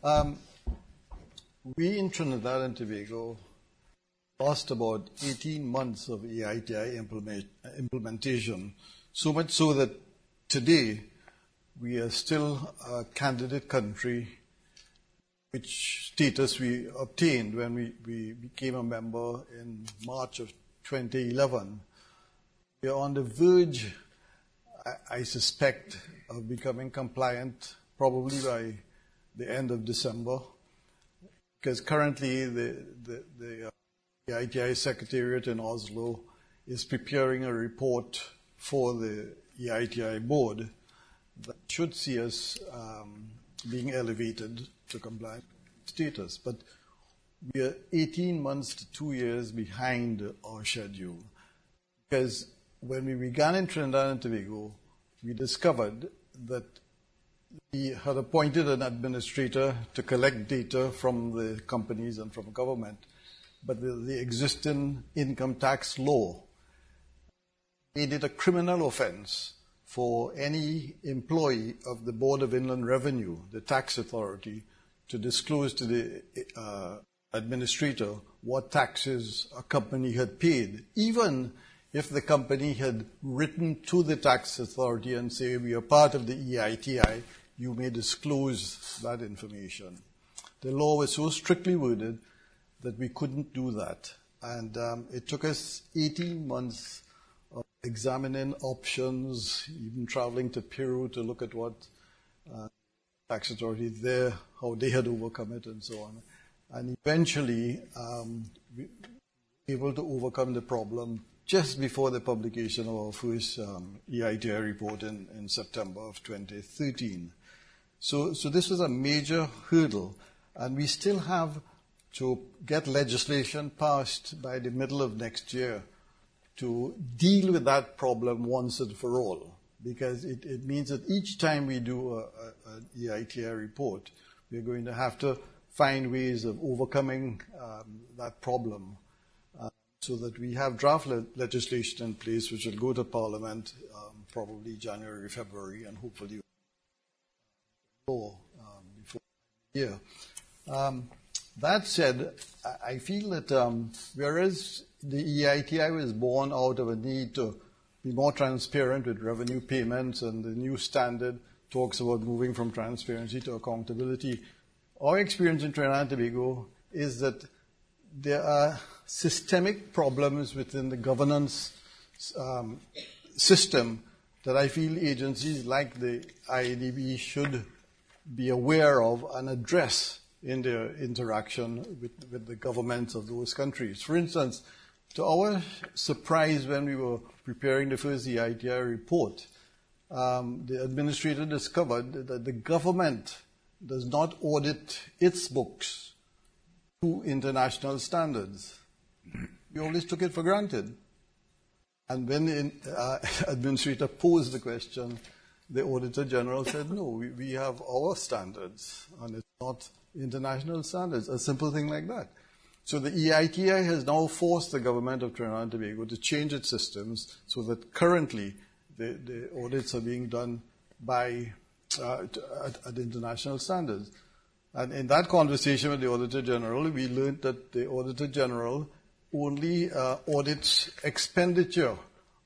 We in Trinidad and Tobago lost about 18 months of EITI implementation, so much so that today we are still a candidate country, which status we obtained when we became a member in March of 2011. We are on the verge, I suspect, of becoming compliant probably by the end of December, because currently the EITI Secretariat in Oslo is preparing a report for the EITI board that should see us being elevated to compliant status. But we are 18 months to 2 years behind our schedule. Because when we began in Trinidad and Tobago, we discovered that we had appointed an administrator to collect data from the companies and from government. but the existing income tax law made it a criminal offense for any employee of the Board of Inland Revenue, the tax authority, to disclose to the administrator what taxes a company had paid, even if the company had written to the tax authority and say, we are part of the EITI, you may disclose that information. The law was so strictly worded that we couldn't do that. And it took us 18 months of examining options, even traveling to Peru to look at what tax authority there, how they had overcome it and so on. And eventually, we were able to overcome the problem just before the publication of our first EITI report in September of 2013. So this was a major hurdle, and we still have to get legislation passed by the middle of next year to deal with that problem once and for all, because it means that each time we do an EITI report, we're going to have to find ways of overcoming that problem so that we have draft legislation in place which will go to Parliament probably January, February, and hopefully before the year. That said, I feel that whereas the EITI was born out of a need to be more transparent with revenue payments, and the new standard talks about moving from transparency to accountability, our experience in Trinidad and Tobago is that there are systemic problems within the governance system that I feel agencies like the IADB should be aware of and address in their interaction with the governments of those countries. For instance, to our surprise, when we were preparing the first EITI report, the administrator discovered that the government does not audit its books to international standards. We always took it for granted. And when the administrator posed the question, the Auditor General said, no, we have our standards, and it's not international standards, a simple thing like that. So the EITI has now forced the government of Trinidad and Tobago to change its systems so that currently the audits are being done by at international standards. And in that conversation with the Auditor General, we learned that the Auditor General only audits expenditure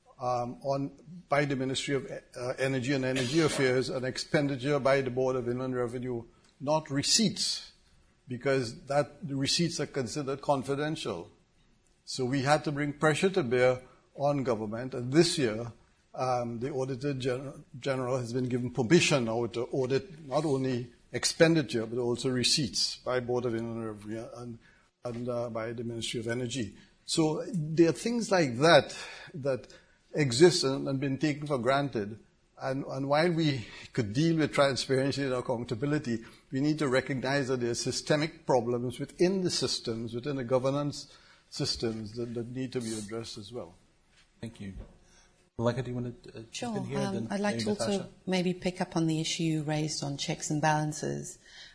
by the Ministry of Energy and Energy Affairs, and expenditure by the Board of Inland Revenue, not receipts, because the receipts are considered confidential. So we had to bring pressure to bear on government, and this year the Auditor General has been given permission now to audit not only expenditure but also receipts by Board of Inland Revenue and by the Ministry of Energy. So there are things like that that exist and been taken for granted. And while we could deal with transparency and accountability, we need to recognize that there are systemic problems within the systems, within the governance systems that need to be addressed as well. Thank you. Malika, do you want to jump in here? I'd like to also maybe pick up on the issue raised on checks and balances,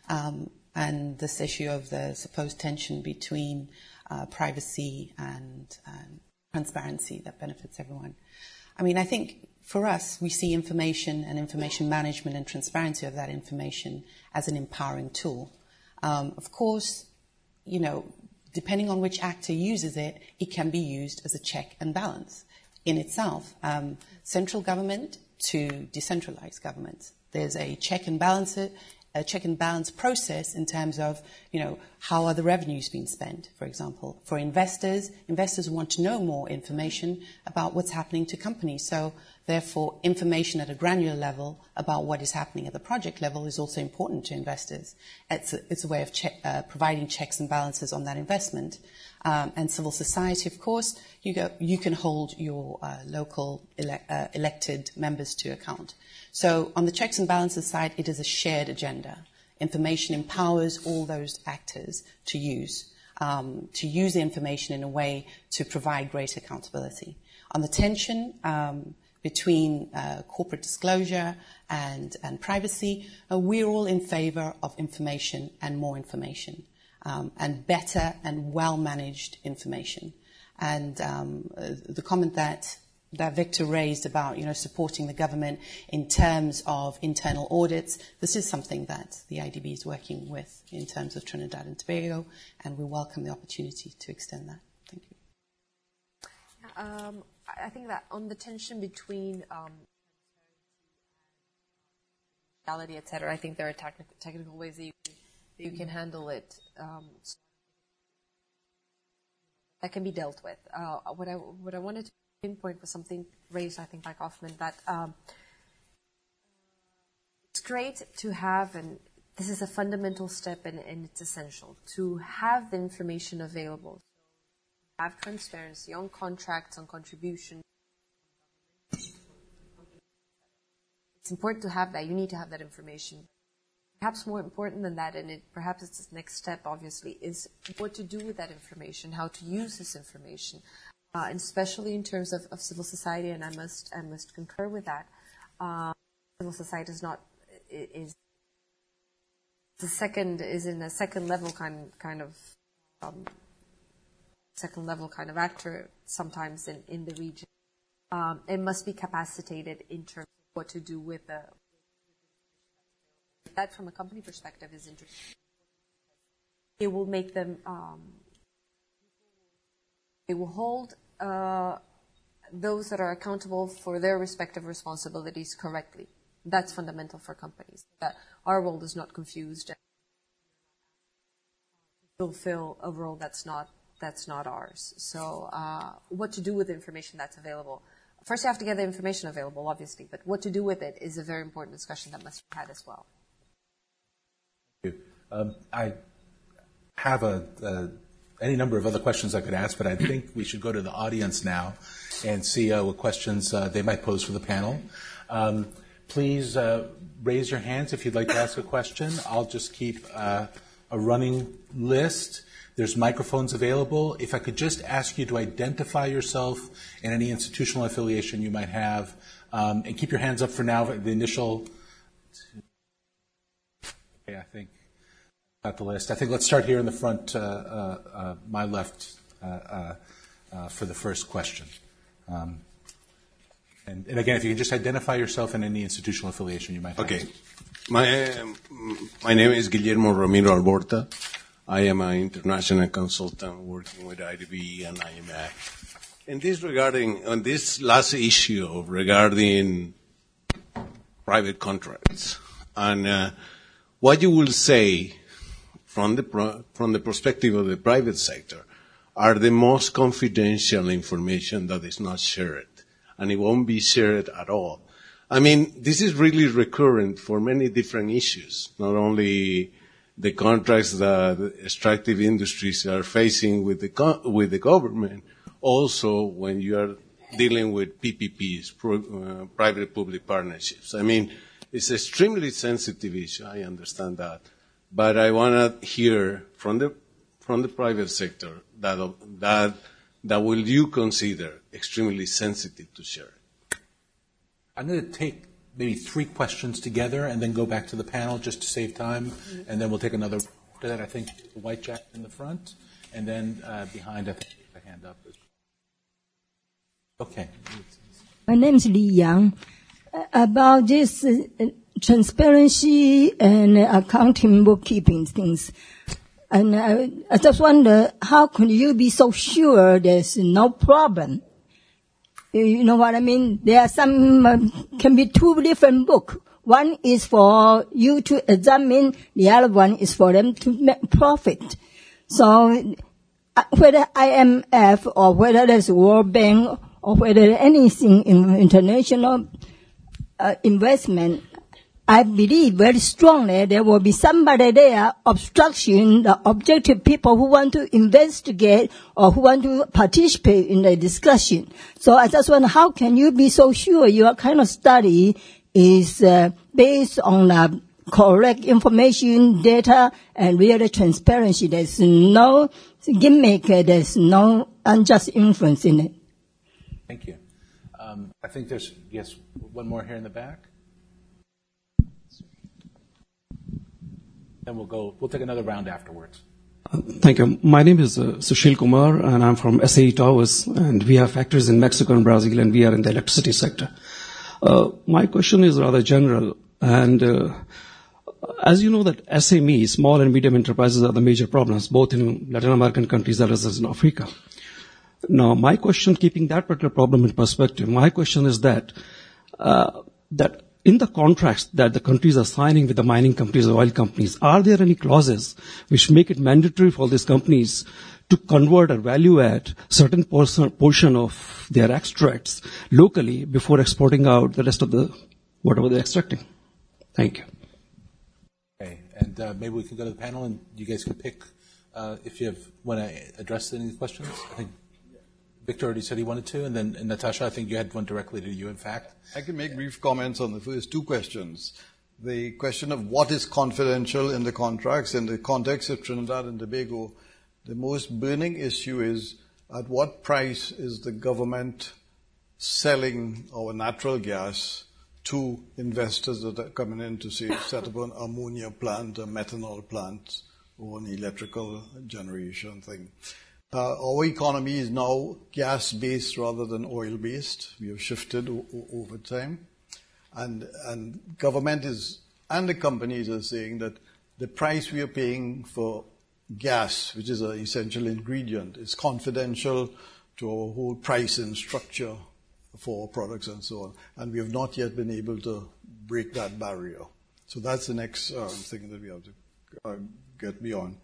and this issue of the supposed tension between privacy and transparency that benefits everyone. I mean, I think for us, we see information and information management and transparency of that information as an empowering tool. Of course, you know, depending on which actor uses it, it can be used as a check and balance in itself. Central government to decentralized governments. There's a check and balance process in terms of, you know, how are the revenues being spent, for example. For investors want to know more information about what's happening to companies. So, therefore, information at a granular level about what is happening at the project level is also important to investors. It's a way of providing checks and balances on that investment. And civil society, of course, you can hold your local elected members to account. So on the checks and balances side, it is a shared agenda. Information empowers all those actors to use the information in a way to provide greater accountability. On the tension between corporate disclosure and privacy, we're all in favor of information and more information. and better and well-managed information. And the comment that Victor raised about, supporting the government in terms of internal audits, this is something that the IDB is working with in terms of Trinidad and Tobago, and we welcome the opportunity to extend that. Thank you. I think that on the tension between reality, etc., I think there are technical ways that you can handle it that can be dealt with. What I wanted to pinpoint was something raised, I think, by Kaufman, that it's great to have, and this is a fundamental step, and it's essential, to have the information available. Have transparency on contracts, on contribution. It's important to have that. You need to have that information. Perhaps more important than that, and perhaps it's the next step, obviously, is what to do with that information, how to use this information, and especially in terms of civil society. And I must concur with that. Civil society is in a second level kind of actor sometimes in the region. It must be capacitated in terms of what to do with that. From a company perspective is interesting. It will make them. It will hold those that are accountable for their respective responsibilities correctly. That's fundamental for companies. That our role is not confused and fulfill a role that's not ours. So what to do with the information that's available? First, you have to get the information available, obviously, but what to do with it is a very important discussion that must be had as well. Thank you. I have any number of other questions I could ask, but I think we should go to the audience now and see what questions they might pose for the panel. Please raise your hands if you'd like to ask a question. I'll just keep a running list. There's microphones available. If I could just ask you to identify yourself and any institutional affiliation you might have, and keep your hands up for now. The initial. Okay, I think got the list. I think let's start here in the front, my left, for the first question. And again, if you can just identify yourself and any institutional affiliation you might have. Okay. My name is Guillermo Ramiro Alborta. I am an international consultant working with IDB and IMF. And on this last issue regarding private contracts, and what you will say from the perspective of the private sector are the most confidential information that is not shared, and it won't be shared at all. I mean, this is really recurrent for many different issues, not only the contracts that extractive industries are facing with the government, also when you are dealing with PPPs, private-public partnerships. I mean, it's an extremely sensitive issue, I understand that. But I want to hear from the private sector that will you consider extremely sensitive to share. I'm going to take maybe 3 questions together and then go back to the panel just to save time, and then we'll take another after that. I think the white jacket in the front, and then behind, I think the hand up. Okay. My name is Li Yang. About this transparency and accounting bookkeeping things, and I just wonder, how can you be so sure there's no problem? You know what I mean? There are some, can be 2 different books. One is for you to examine, the other one is for them to make profit. So whether IMF or whether there's World Bank or whether anything in international investment, I believe very strongly there will be somebody there obstructing the objective people who want to investigate or who want to participate in the discussion. So I just wonder, how can you be so sure your kind of study is based on correct information, data, and real transparency? There's no gimmick, there's no unjust influence in it. Thank you. I think there's, yes, one more here in the back. Then we'll take another round afterwards. Thank you. My name is Sushil Kumar, and I'm from SAE Towers, and we have factories in Mexico and Brazil, and we are in the electricity sector. My question is rather general, and as you know that SMEs, small and medium enterprises, are the major problems, both in Latin American countries as well as in Africa. Now, my question, keeping that particular problem in perspective, my question is that in the contracts that the countries are signing with the mining companies or oil companies, are there any clauses which make it mandatory for these companies to convert or value add certain portion of their extracts locally before exporting out the rest of the whatever they're extracting? Thank you. Okay, and maybe we can go to the panel and you guys can pick if you want to address any questions. I think Victor already said he wanted to, and then Natasha, I think you had one directly to you, in fact. I can make brief comments on the first two questions. The question of what is confidential in the contracts in the context of Trinidad and Tobago, the most burning issue is at what price is the government selling our natural gas to investors that are coming in to, say, set up an ammonia plant, a methanol plant, or an electrical generation thing. Our economy is now gas-based rather than oil-based. We have shifted over time. And government and the companies are saying that the price we are paying for gas, which is an essential ingredient, is confidential to our whole pricing structure for our products and so on. And we have not yet been able to break that barrier. So that's the next thing that we have to get beyond.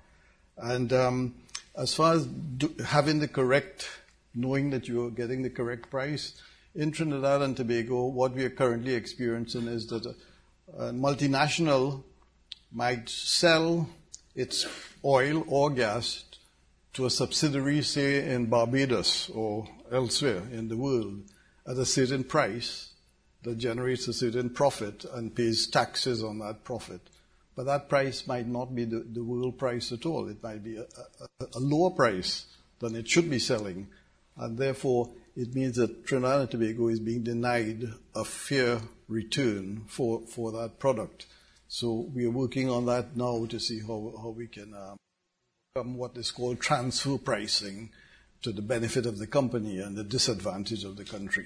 And as far as having the correct, knowing that you are getting the correct price, in Trinidad and Tobago, what we are currently experiencing is that a multinational might sell its oil or gas to a subsidiary, say, in Barbados or elsewhere in the world at a certain price that generates a certain profit and pays taxes on that profit. But that price might not be the world price at all. It might be a lower price than it should be selling. And therefore, it means that Trinidad and Tobago is being denied a fair return for that product. So we are working on that now to see how we can become what is called transfer pricing to the benefit of the company and the disadvantage of the country.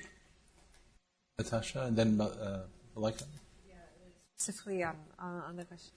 Natasha, and then Malika. Specifically on the question,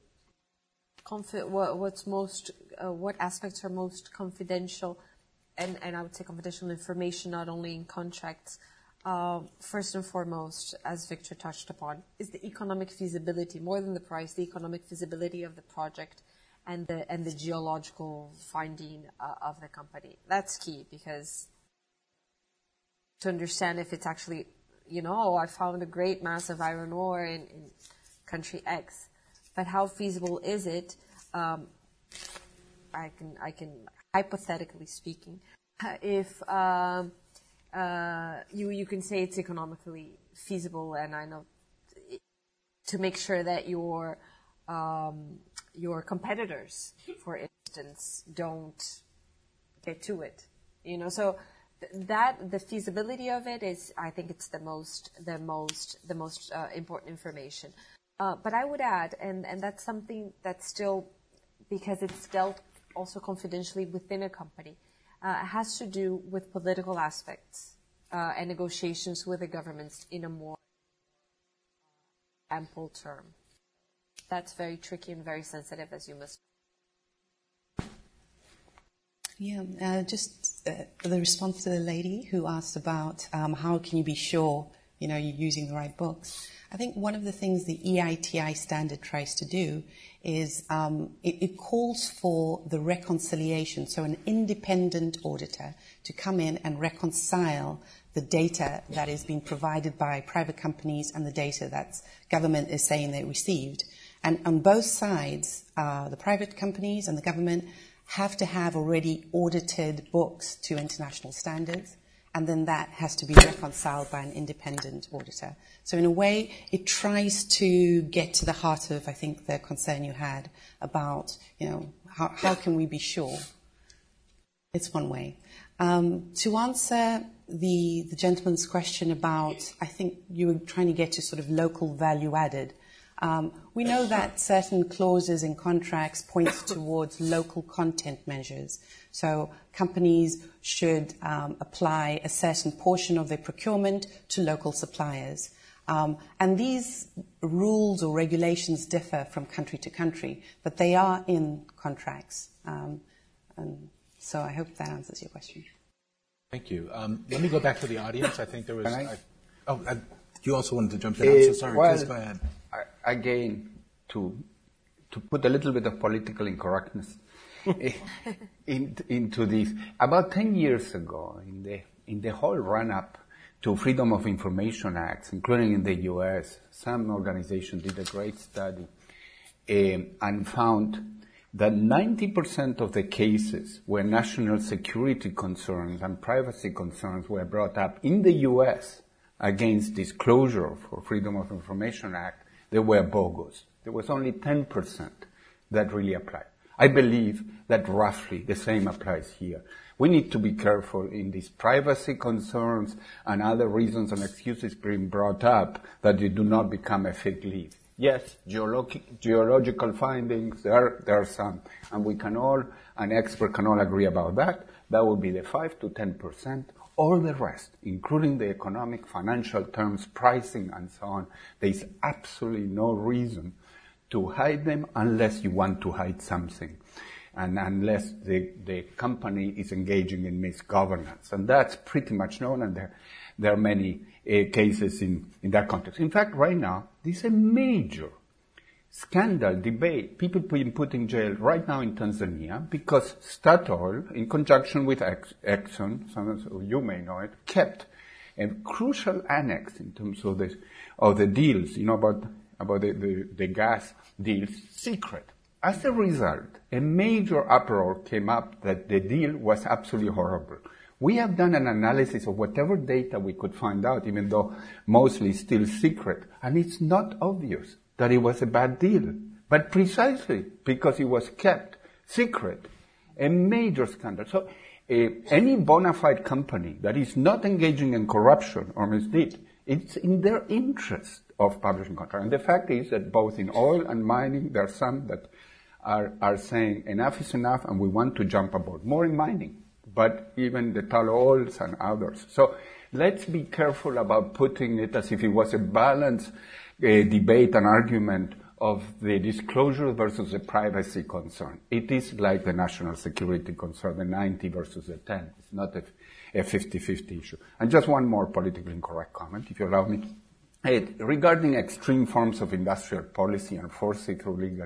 what aspects are most confidential, and I would say confidential information, not only in contracts. First and foremost, as Victor touched upon, is the economic feasibility, more than the price, the economic feasibility of the project and the geological finding of the company. That's key, because to understand if it's actually, I found a great mass of iron ore in country X, but how feasible is it? I can hypothetically speaking, if you can say it's economically feasible, and I know to make sure that your competitors, for instance, don't get to it. So that the feasibility of it is, I think, it's the most important information. But I would add, and that's something that's still, because it's dealt also confidentially within a company, has to do with political aspects and negotiations with the governments in a more ample term. That's very tricky and very sensitive, as you must. Yeah, just the response to the lady who asked about how can you be sure, you're using the right books. I think one of the things the EITI standard tries to do is it calls for the reconciliation, so an independent auditor to come in and reconcile the data that is being provided by private companies and the data that government is saying they received. And on both sides, the private companies and the government have to have already audited books to international standards, and then that has to be reconciled by an independent auditor. So in a way, it tries to get to the heart of, I think, the concern you had about, how can we be sure? It's one way. To answer the gentleman's question about, I think you were trying to get to sort of local value added. We know that certain clauses in contracts point towards local content measures. So companies should apply a certain portion of their procurement to local suppliers. And these rules or regulations differ from country to country, but they are in contracts. And so I hope that answers your question. Thank you. Let me go back to the audience. I think there was... you also wanted to jump in. I'm so sorry. Well, please go ahead. Again, to put a little bit of political incorrectness into this. About 10 years ago, in the whole run-up to Freedom of Information Acts, including in the U.S., some organization did a great study and found that 90% of the cases where national security concerns and privacy concerns were brought up in the U.S. against disclosure for Freedom of Information Act, they were bogus. There was only 10% that really applied. I believe that roughly the same applies here. We need to be careful in these privacy concerns and other reasons and excuses being brought up that they do not become a fig leaf. Yes, geological findings, there are some, and we can all, an expert can all agree about that. That would be the 5 to 10%. All the rest, including the economic, financial terms, pricing, and so on, there is absolutely no reason to hide them unless you want to hide something, and unless the company is engaging in misgovernance. And that's pretty much known, and there are many cases in that context. In fact, right now, this is a major scandal, debate, people being put in jail right now in Tanzania because Statoil, in conjunction with Exxon, some of you may know it, kept a crucial annex in terms of the deals, about the gas deals, secret. As a result, a major uproar came up that the deal was absolutely horrible. We have done an analysis of whatever data we could find out, even though mostly still secret, and it's not obvious that it was a bad deal. But precisely because it was kept secret, a major scandal. So any bona fide company that is not engaging in corruption or misdeed, it's in their interest of publishing contract. And the fact is that both in oil and mining, there are some that are saying enough is enough and we want to jump aboard. More in mining, but even the tall oils and others. So let's be careful about putting it as if it was a balanced debate and argument of the disclosure versus the privacy concern. It is like the national security concern, the 90 versus the 10. It's not a 50-50 issue. And just one more politically incorrect comment, if you allow me. Regarding extreme forms of industrial policy and forcing through legal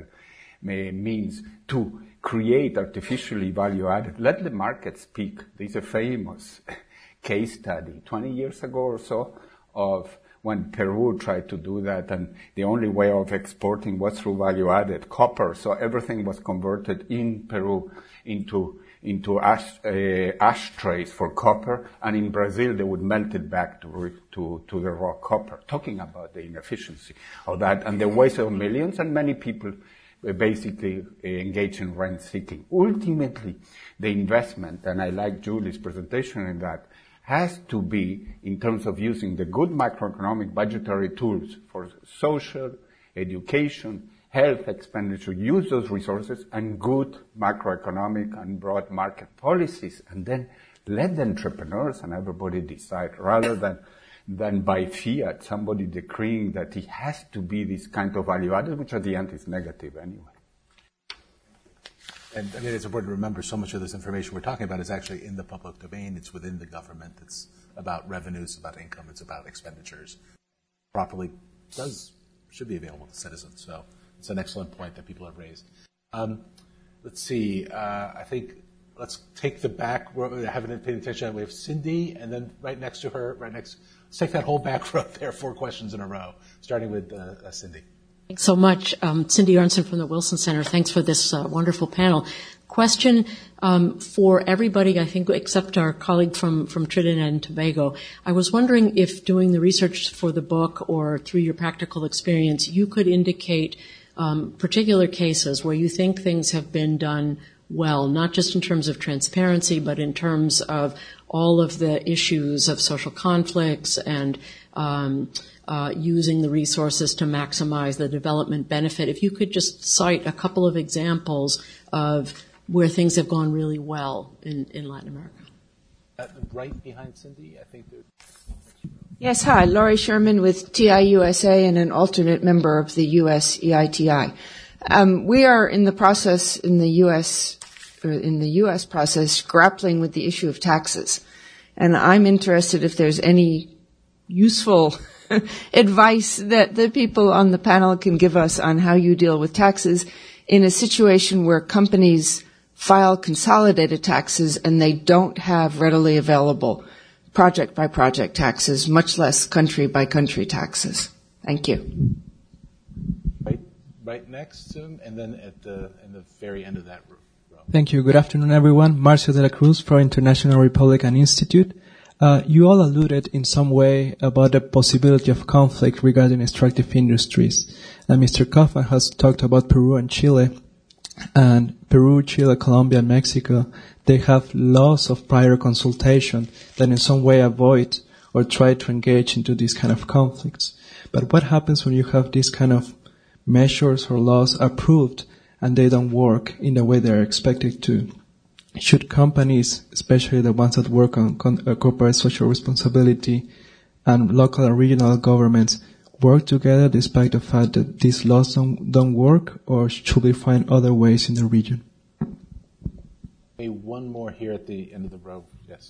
means to create artificially value-added, let the market speak. There's a famous case study 20 years ago or so of when Peru tried to do that, and the only way of exporting was through value-added copper. So everything was converted in Peru into ashtrays for copper, and in Brazil they would melt it back to the raw copper. Talking about the inefficiency of that and the waste of millions, and many people basically engage in rent seeking. Ultimately, the investment, and I like Julie's presentation in that, has to be in terms of using the good macroeconomic budgetary tools for social, education, health expenditure, use those resources, and good macroeconomic and broad market policies, and then let the entrepreneurs and everybody decide, rather than by fiat, somebody decreeing that it has to be this kind of value added, which at the end is negative anyway. And I mean, it's important to remember so much of this information we're talking about is actually in the public domain. It's within the government. It's about revenues, it's about income, it's about expenditures. Properly should be available to citizens. So it's an excellent point that people have raised. Let's see. I think let's take the back. We haven't paid attention. We have Cindy, and then right next to her, let's take that whole back row there. 4 questions in a row, starting with Cindy. Thanks so much. Cindy Arnson from the Wilson Center. Thanks for this wonderful panel. Question for everybody, I think, except our colleague from Trinidad and Tobago. I was wondering if doing the research for the book or through your practical experience, you could indicate particular cases where you think things have been done well, not just in terms of transparency, but in terms of all of the issues of social conflicts and using the resources to maximize the development benefit. If you could just cite a couple of examples of where things have gone really well in Latin America. Right behind Cindy, I think. Yes, hi, Laurie Sherman with TIUSA and an alternate member of the U.S. EITI. We are in the process in the U.S. process grappling with the issue of taxes. And I'm interested if there's any useful advice that the people on the panel can give us on how you deal with taxes in a situation where companies file consolidated taxes and they don't have readily available project-by-project taxes, much less country-by-country taxes. Thank you. Right next to him, and then in the very end of that row. Thank you. Good afternoon, everyone. Marcio de la Cruz for International Republican Institute. You all alluded in some way about the possibility of conflict regarding extractive industries. Mr. Kaufman has talked about Peru and Chile. And Peru, Chile, Colombia, and Mexico, they have laws of prior consultation that in some way avoid or try to engage into these kind of conflicts. But what happens when you have these kind of measures or laws approved and they don't work in the way they're expected to? Should companies, especially the ones that work on corporate social responsibility, and local and regional governments work together despite the fact that these laws don't work, or should we find other ways in the region? Maybe one more here at the end of the row. Yes.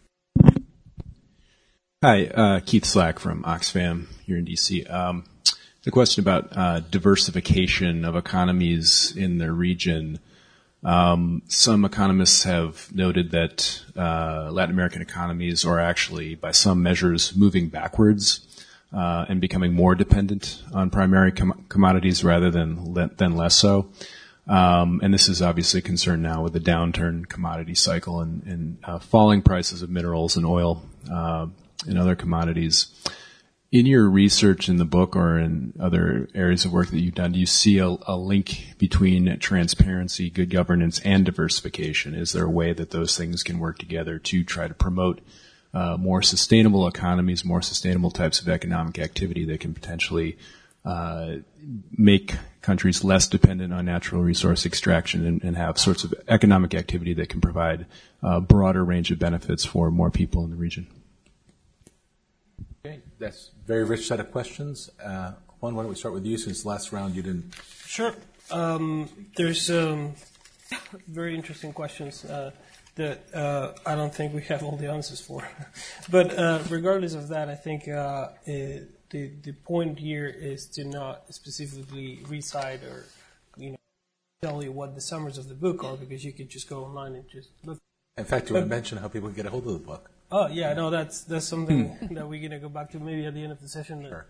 Hi, Keith Slack from Oxfam here in D.C. The question about diversification of economies in the region. Some economists have noted that Latin American economies are actually, by some measures, moving backwards and becoming more dependent on primary commodities rather than less so. And this is obviously a concern now with the downturn commodity cycle and falling prices of minerals and oil and other commodities. In your research in the book or in other areas of work that you've done, do you see a link between transparency, good governance, and diversification? Is there a way that those things can work together to try to promote more sustainable economies, more sustainable types of economic activity that can potentially make countries less dependent on natural resource extraction and have sorts of economic activity that can provide a broader range of benefits for more people in the region? Okay, that's a very rich set of questions. Juan, why don't we start with you, since last round you didn't... Sure. There's very interesting questions that I don't think we have all the answers for. But regardless of that, I think the point here is to not specifically recite or tell you what the summaries of the book are, because you could just go online and just look. In fact, you want to mention how people can get a hold of the book. Oh, yeah, no, that's something that we're going to go back to maybe at the end of the session. Sure.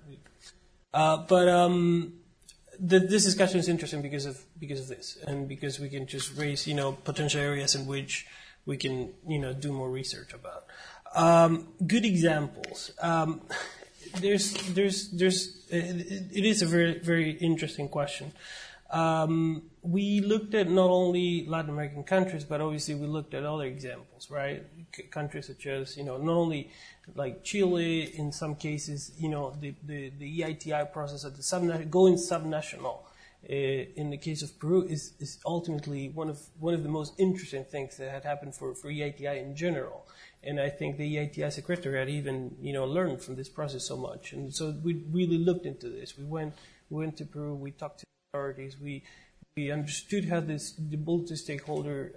This discussion is interesting because of this, and because we can just raise, potential areas in which we can, do more research about. Good examples. It is a very, very interesting question. We looked at not only Latin American countries, but obviously we looked at other examples, right? Countries such as, not only like Chile, in some cases, the EITI process at the going subnational. In the case of Peru, is ultimately one of the most interesting things that had happened for EITI in general. And I think the EITI secretariat even, learned from this process so much. And so we really looked into this. We went to Peru, we talked to authorities, we understood how the multi-stakeholder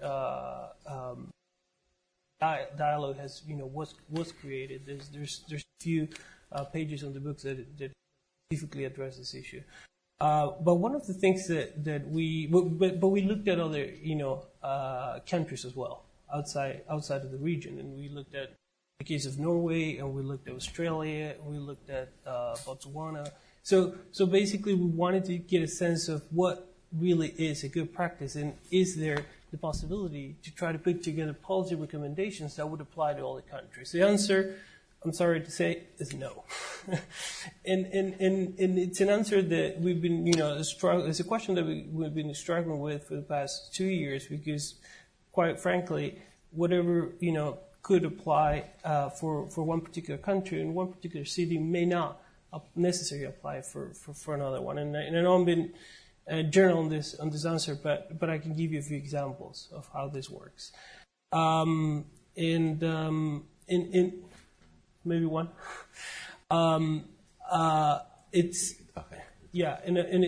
dialogue has, was created. There's a few pages on the books that specifically address this issue. But one of the things that we looked at other, countries as well, outside of the region, and we looked at the case of Norway, and we looked at Australia, and we looked at Botswana. So basically we wanted to get a sense of what really is a good practice, and is there the possibility to try to put together policy recommendations that would apply to all the countries. The answer, I'm sorry to say, is no. and it's an answer that we've been, it's a question that we've been struggling with for the past 2 years, because quite frankly, whatever, could apply for one particular country and one particular city may not necessarily apply for another one. And I know I've been general on this answer, but I can give you a few examples of how this works. In maybe one. It's okay. Yeah.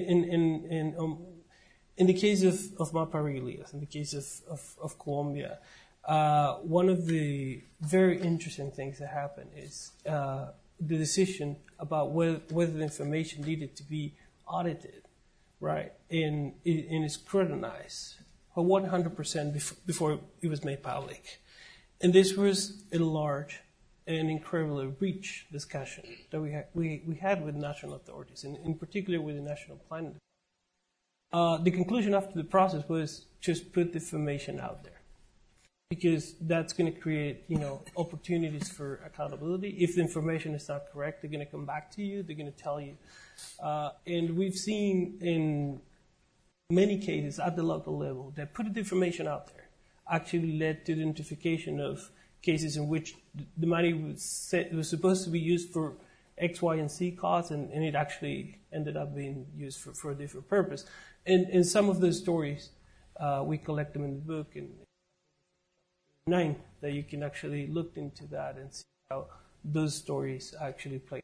In the case of Maparilias, in the case of Colombia, one of the very interesting things that happened is the decision about whether the information needed to be audited, right, and scrutinized for 100% before it was made public. And this was a large and incredibly rich discussion that we had with national authorities, and in particular with the National Planning Department. The conclusion after the process was just put the information out there, because that's going to create, opportunities for accountability. If the information is not correct, they're going to come back to you. They're going to tell you. And we've seen in many cases at the local level that putting the information out there actually led to the identification of cases in which the money was supposed to be used for X, Y, and Z costs, and it actually ended up being used for a different purpose. And some of those stories, we collect them in the book, and 9, that you can actually look into that and see how those stories actually play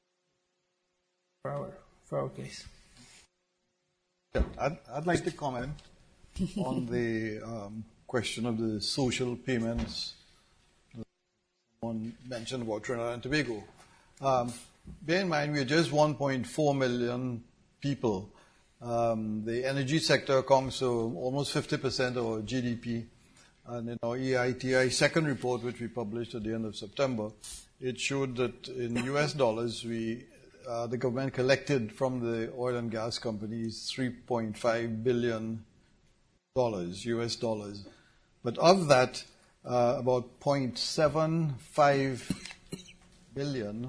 out for our case. Yeah, I'd like to comment on the question of the social payments. Someone mentioned about Trinidad and Tobago. Bear in mind, we are just 1.4 million people. The energy sector accounts for almost 50% of our GDP. And in our EITI second report, which we published at the end of September, it showed that in US dollars, the government collected from the oil and gas companies $3.5 billion US dollars. But of that, about 0.75 billion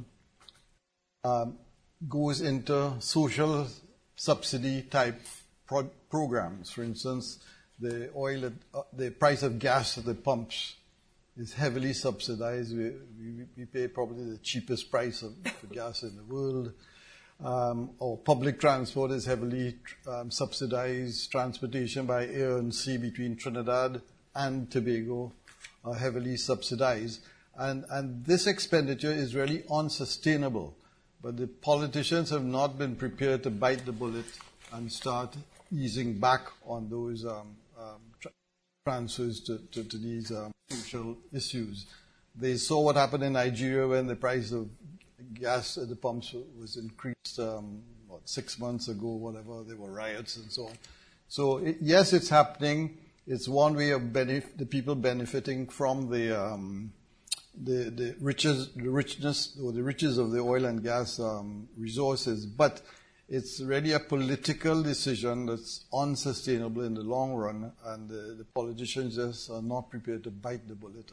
goes into social subsidy type programs. For instance, the price of gas at the pumps is heavily subsidized. We pay probably the cheapest price for gas in the world. Or public transport is heavily subsidized. Transportation by air and sea between Trinidad and Tobago are heavily subsidized. And this expenditure is really unsustainable. But the politicians have not been prepared to bite the bullet and start easing back on those transfers to these social issues. They saw what happened in Nigeria when the price of gas at the pumps was increased 6 months ago, whatever. There were riots and so on. So yes, it's happening. It's one way of the people benefiting from the riches of the oil and gas resources, but it's really a political decision that's unsustainable in the long run, and the politicians just are not prepared to bite the bullet.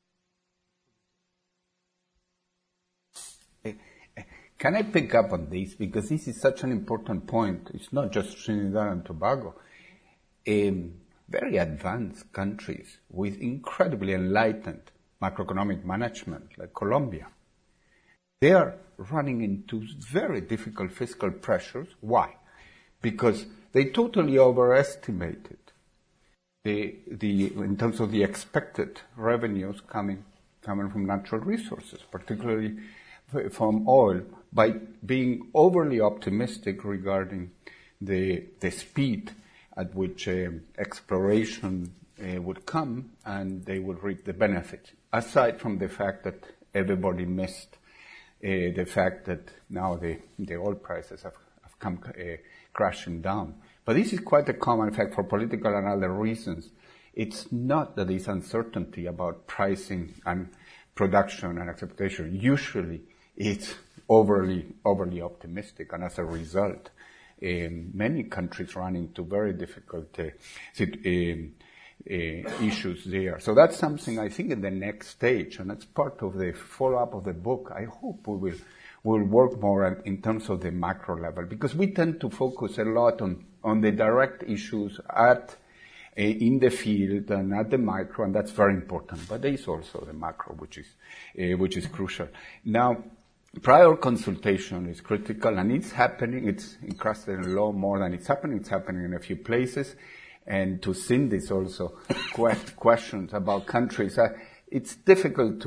Can I pick up on this? Because this is such an important point. It's not just Trinidad and Tobago. Very advanced countries with incredibly enlightened macroeconomic management, like Colombia, they are running into very difficult fiscal pressures. Why? Because they totally overestimated in terms of the expected revenues coming from natural resources, particularly from oil, by being overly optimistic regarding the speed at which exploration would come and they would reap the benefit. Aside from the fact that everybody missed the fact that now the oil prices have come crashing down. But this is quite a common fact for political and other reasons. It's not that there's uncertainty about pricing and production and expectation. Usually it's overly optimistic, and as a result, many countries run into very difficult issues there. So that's something I think in the next stage, and that's part of the follow-up of the book. I hope we'll work more in terms of the macro level, because we tend to focus a lot on the direct issues at in the field and at the micro, and that's very important. But there is also the macro, which is crucial. Now, prior consultation is critical, and it's happening. It's encrusted in law more than it's happening. It's happening in a few places. And to Cindy's also questions about countries, it's difficult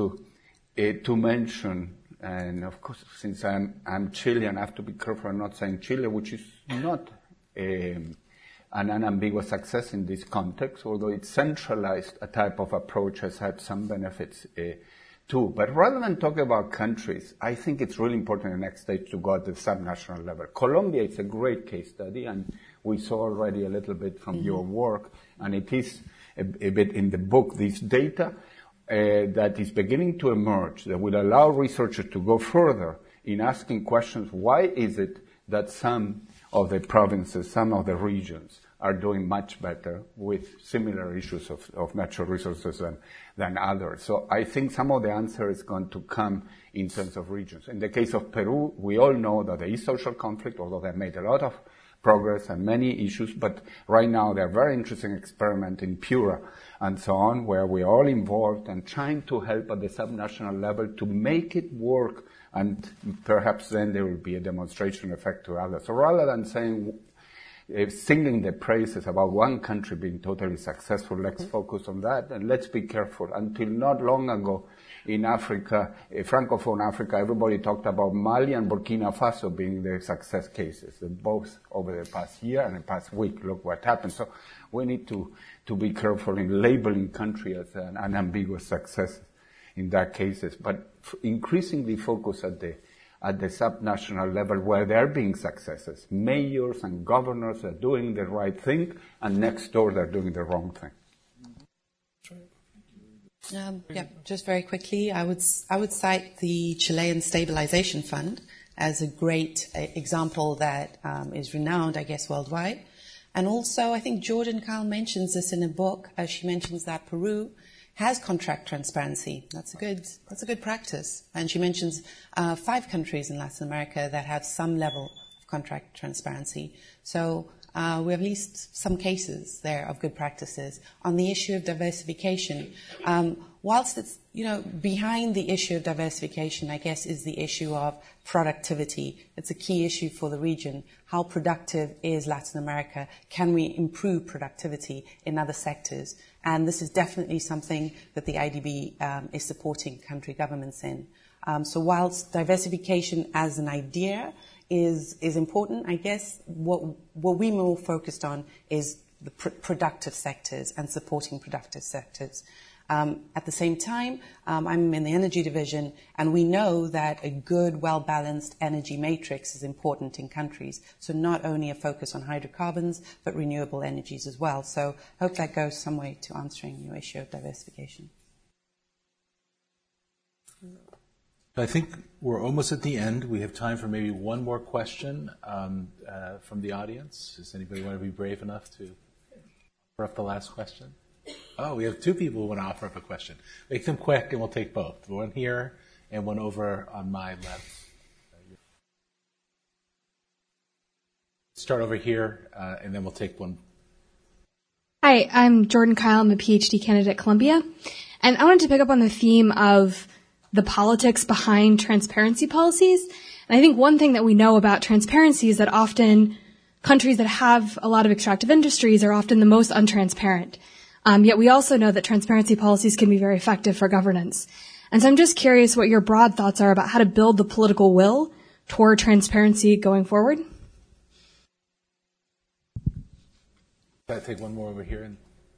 to mention. And of course, since I'm Chilean, I have to be careful. I'm not saying Chile, which is not an unambiguous success in this context, although it's centralized. A type of approach has had some benefits too. But rather than talk about countries, I think it's really important in the next stage to go at the subnational level. Colombia is a great case study, and we saw already a little bit from your work, and it is a bit in the book, this data that is beginning to emerge that will allow researchers to go further in asking questions. Why is it that some of the provinces, some of the regions are doing much better with similar issues of natural resources than others? So I think some of the answer is going to come in terms of regions. In the case of Peru, we all know that there is social conflict, although they've made a lot of progress and many issues, but right now they're very interesting experiment in Piura and so on, where we're all involved and trying to help at the subnational level to make it work, and perhaps then there will be a demonstration effect to others. So rather than saying, singing the praises about one country being totally successful, let's focus on that, and let's be careful. Until not long ago, in Africa, Francophone Africa, everybody talked about Mali and Burkina Faso being the success cases, both over the past year and the past week. Look what happened. So we need to be careful in labeling country as an unambiguous success in that cases, but increasingly focus at the subnational level where there are being successes. Mayors and governors are doing the right thing, and next door they're doing the wrong thing. Just very quickly, I would cite the Chilean Stabilization Fund as a great example that is renowned, I guess, worldwide. And also, I think Jordan Kyle mentions this in a book. She mentions that Peru has contract transparency. That's a good practice. And she mentions 5 countries in Latin America that have some level of contract transparency. So we have at least some cases there of good practices. On the issue of diversification, whilst it's, behind the issue of diversification, I guess, is the issue of productivity. It's a key issue for the region. How productive is Latin America? Can we improve productivity in other sectors? And this is definitely something that the IDB is supporting country governments in. So whilst diversification as an idea is important, I guess what we're more focused on is the productive sectors and supporting productive sectors. At the same time, I'm in the energy division, and we know that a good, well-balanced energy matrix is important in countries. So not only a focus on hydrocarbons, but renewable energies as well. So I hope that goes some way to answering your issue of diversification. I think we're almost at the end. We have time for maybe one more question from the audience. Does anybody want to be brave enough to offer up the last question? Oh, we have 2 people who want to offer up a question. Make them quick, and we'll take both. One here and one over on my left. Start over here, and then we'll take one. Hi, I'm Jordan Kyle. I'm a PhD candidate at Columbia. And I wanted to pick up on the theme of the politics behind transparency policies. And I think one thing that we know about transparency is that often countries that have a lot of extractive industries are often the most untransparent. Yet we also know that transparency policies can be very effective for governance. And so I'm just curious what your broad thoughts are about how to build the political will toward transparency going forward. I'll take one more over here.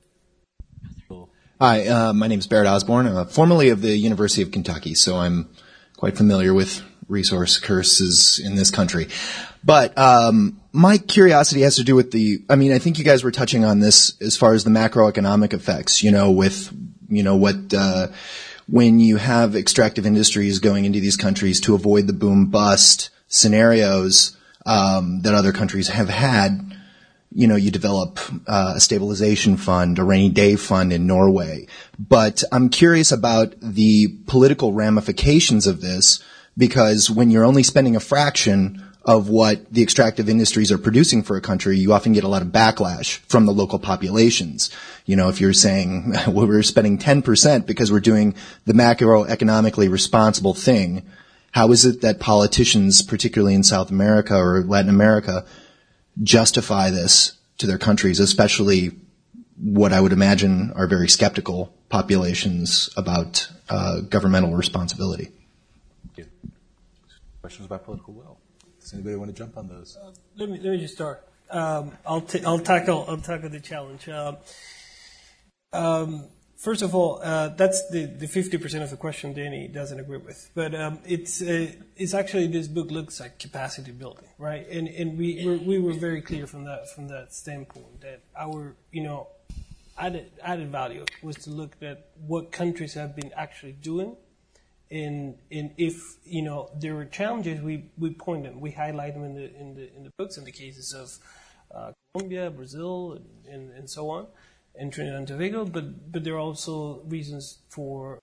Hi, my name is Barrett Osborne. I'm formerly of the University of Kentucky, so I'm quite familiar with resource curses in this country. But my curiosity has to do with I think you guys were touching on this as far as the macroeconomic effects, when you have extractive industries going into these countries to avoid the boom-bust scenarios that other countries have had, you develop a stabilization fund, a rainy day fund in Norway. But I'm curious about the political ramifications of this, because when you're only spending a fraction of what the extractive industries are producing for a country, you often get a lot of backlash from the local populations. You know, if you're saying, well, we're spending 10% because we're doing the macroeconomically responsible thing, how is it that politicians, particularly in South America or Latin America, justify this to their countries, especially what I would imagine are very skeptical populations about governmental responsibility? Questions about political will. Does anybody want to jump on those? Let me just start. I'll tackle the challenge. First of all, that's the 50% of the question Danny doesn't agree with. But it's actually, this book looks like capacity building, right? And we were very clear from that standpoint that our added value was to look at what countries have been actually doing. And if there were challenges, we point them, we highlight them in the books, in the cases of Colombia, Brazil, and so on, and Trinidad and Tobago. But there are also reasons for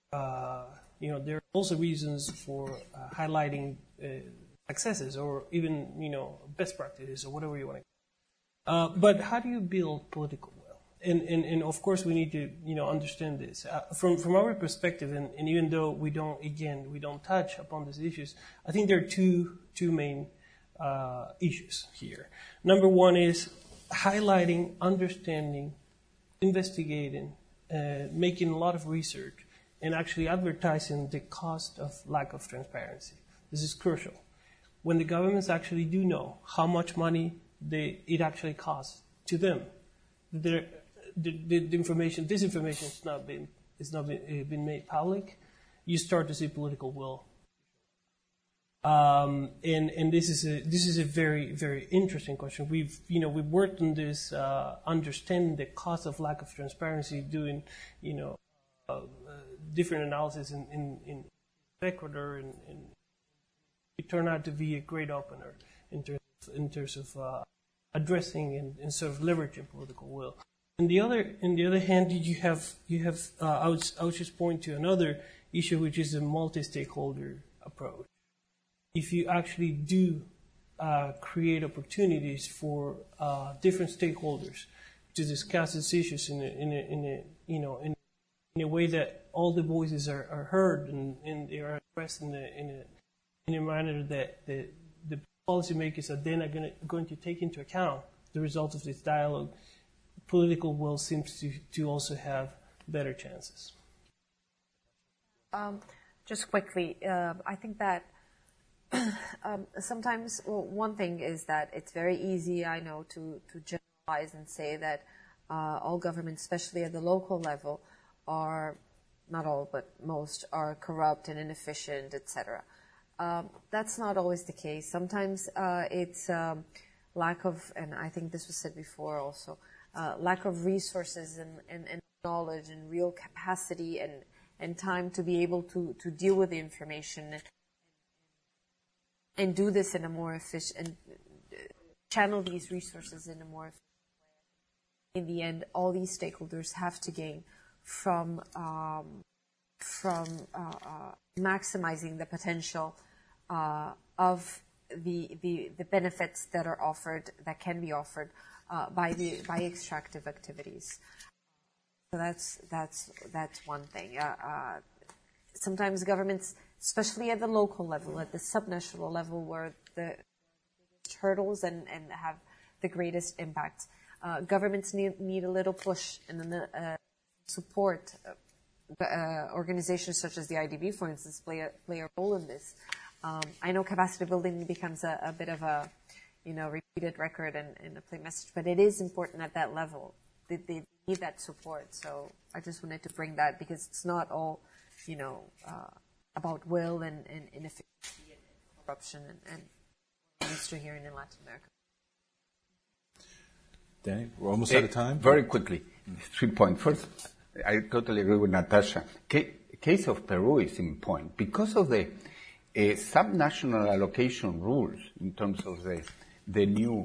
highlighting successes or even best practices or whatever you want to. But how do you build political will? And of course we need to understand this from our perspective, and even though we don't touch upon these issues, I think there are two main issues here. Number one is highlighting, understanding, investigating, making a lot of research, and actually advertising the cost of lack of transparency. This is crucial. When the governments actually do know how much money it actually costs to them, this information has not been made public, you start to see political will. And this is a very, very interesting question. We've worked on this, understanding the cost of lack of transparency, doing different analysis in Ecuador, and it turned out to be a great opener in terms of addressing and sort of leveraging political will. On the other hand, you have I would just point to another issue, which is the multi-stakeholder approach. If you actually do create opportunities for different stakeholders to discuss these issues in a way that all the voices are heard and they are expressed in a manner that the policymakers are then going to take into account the results of this dialogue, political will seems to also have better chances. Just quickly, I think that sometimes one thing is that it's very easy, I know, to generalize and say that all governments, especially at the local level, are, not all, but most, are corrupt and inefficient, etc. That's not always the case. Sometimes it's lack of, and I think this was said before also, lack of resources and knowledge and real capacity and time to be able to deal with the information and do this in a more efficient, channel these resources in a more efficient way. In the end, all these stakeholders have to gain from maximizing the potential of the benefits that are offered, that can be offered by extractive activities. So that's one thing. Sometimes governments, especially at the local level, at the subnational level, where the hurdles and have the greatest impact, governments need a little push and support. Organizations such as the IDB, for instance, play a role in this. I know capacity building becomes a bit of a repeated record and a plain message, but it is important at that level. They need that support. So I just wanted to bring that, because it's not all, about will and inefficiency and corruption and we're used to hearing in Latin America. Danny, we're almost out of time. Very quickly, 3 points. First, I totally agree with Natasha. Case of Peru is in point because of the subnational allocation rules in terms of the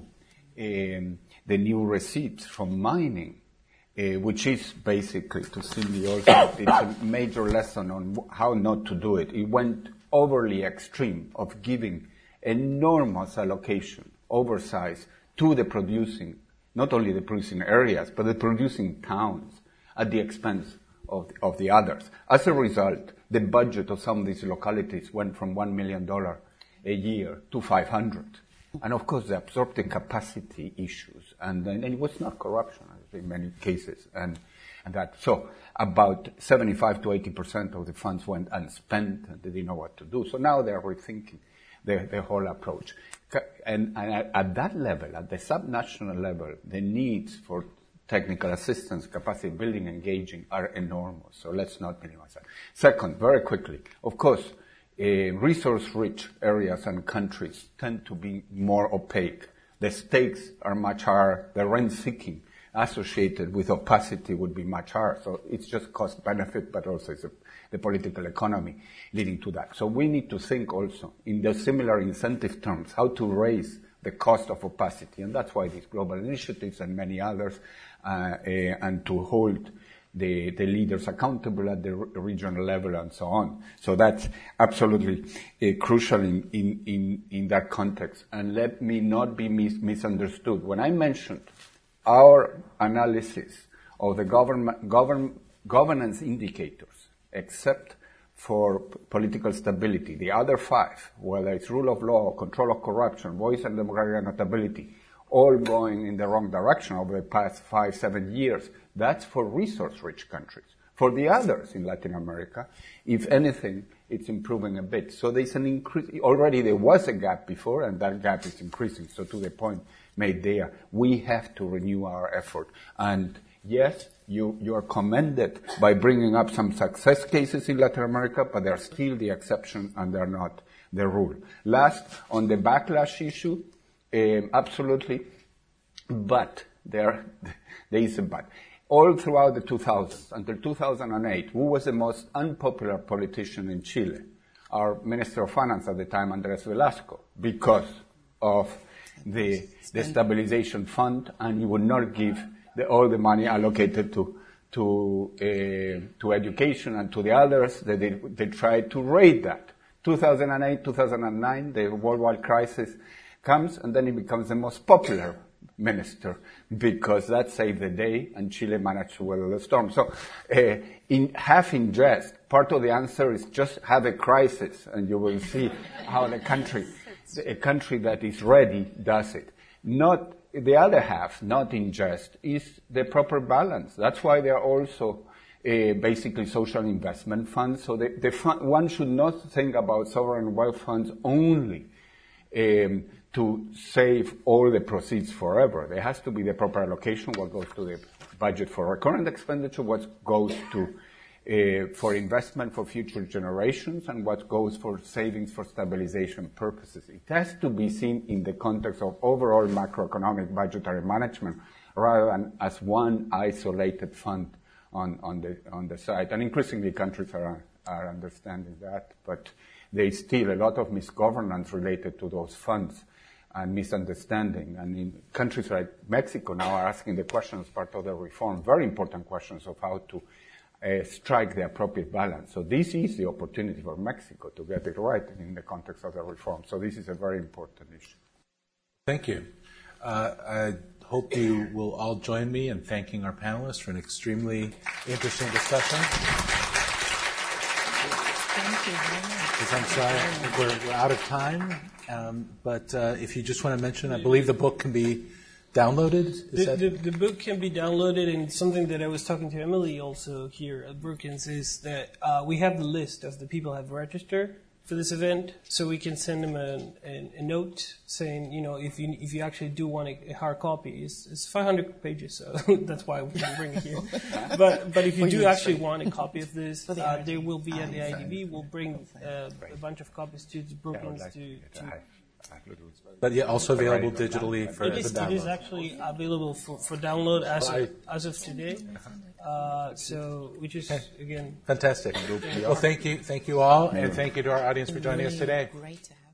new receipts from mining, which is basically, to Cindy also, it's a major lesson on how not to do it. It went overly extreme of giving enormous allocation, oversized, to the producing, not only the producing areas, but the producing towns at the expense of the others. As a result, the budget of some of these localities went from $1 million a year to 500. And of course, the absorptive capacity issues, and it was not corruption in many cases, and that. So about 75 to 80% of the funds went unspent, and they didn't know what to do. So now they're rethinking the whole approach. And at that level, at the subnational level, the needs for technical assistance, capacity building, engaging are enormous. So let's not minimize that. Second, very quickly, of course, resource-rich areas and countries tend to be more opaque. The stakes are much higher. The rent-seeking associated with opacity would be much higher. So it's just cost-benefit, but also it's the political economy leading to that. So we need to think also in the similar incentive terms, how to raise the cost of opacity. And that's why these global initiatives and many others, and to hold the leaders accountable at the regional level and so on. So that's absolutely crucial in that context. And let me not be misunderstood. When I mentioned our analysis of the governance indicators, except for political stability, the other 5, whether it's rule of law, control of corruption, voice and democratic accountability, all going in the wrong direction over the past 5-7 years, that's for resource-rich countries. For the others in Latin America, if anything, it's improving a bit. So there's an increase. Already there was a gap before, and that gap is increasing. So to the point made there, we have to renew our effort. And yes, you are commended by bringing up some success cases in Latin America, but they're still the exception and they're not the rule. Last, on the backlash issue, absolutely, but there is a but. All throughout the 2000s, until 2008, who was the most unpopular politician in Chile? Our Minister of Finance at the time, Andrés Velasco, because of the stabilization fund, and he would not give all the money allocated to education and to the others. They tried to raid that. 2008, 2009, the worldwide crisis comes, and then he becomes the most popular minister because that saved the day, and Chile managed to weather the storm. So, in jest, part of the answer is just have a crisis, and you will see how a country that is ready does it. Not the other half, not in jest, is the proper balance. That's why there are also basically social investment funds. So the fund, one should not think about sovereign wealth funds only to save all the proceeds forever. There has to be the proper allocation, what goes to the budget for recurrent expenditure, what goes to for investment for future generations, and what goes for savings for stabilization purposes. It has to be seen in the context of overall macroeconomic budgetary management rather than as one isolated fund on the side. And increasingly countries are understanding that, but there is still a lot of misgovernance related to those funds and misunderstanding. And in countries like Mexico now are asking the question as part of the reform, very important questions of how to strike the appropriate balance. So this is the opportunity for Mexico to get it right in the context of the reform. So this is a very important issue. Thank you. I hope you will all join me in thanking our panelists for an extremely interesting discussion. Thank you very much. I'm sorry, I think we're out of time. But if you just want to mention, I believe the book can be downloaded? The book can be downloaded, and something that I was talking to Emily also here at Brookings is that we have the list of the people who have registered for this event, so we can send them a note saying, if you actually do want a hard copy, it's 500 pages, so that's why we can bring it here. But if you do actually want a copy of this, they will be at the IDB. We'll bring a bunch of copies to Brookings to But yeah, also available digitally for the download. It is actually available for download as of today. So, which is again fantastic. Well, thank you all, and thank you to our audience for joining us today. Great to have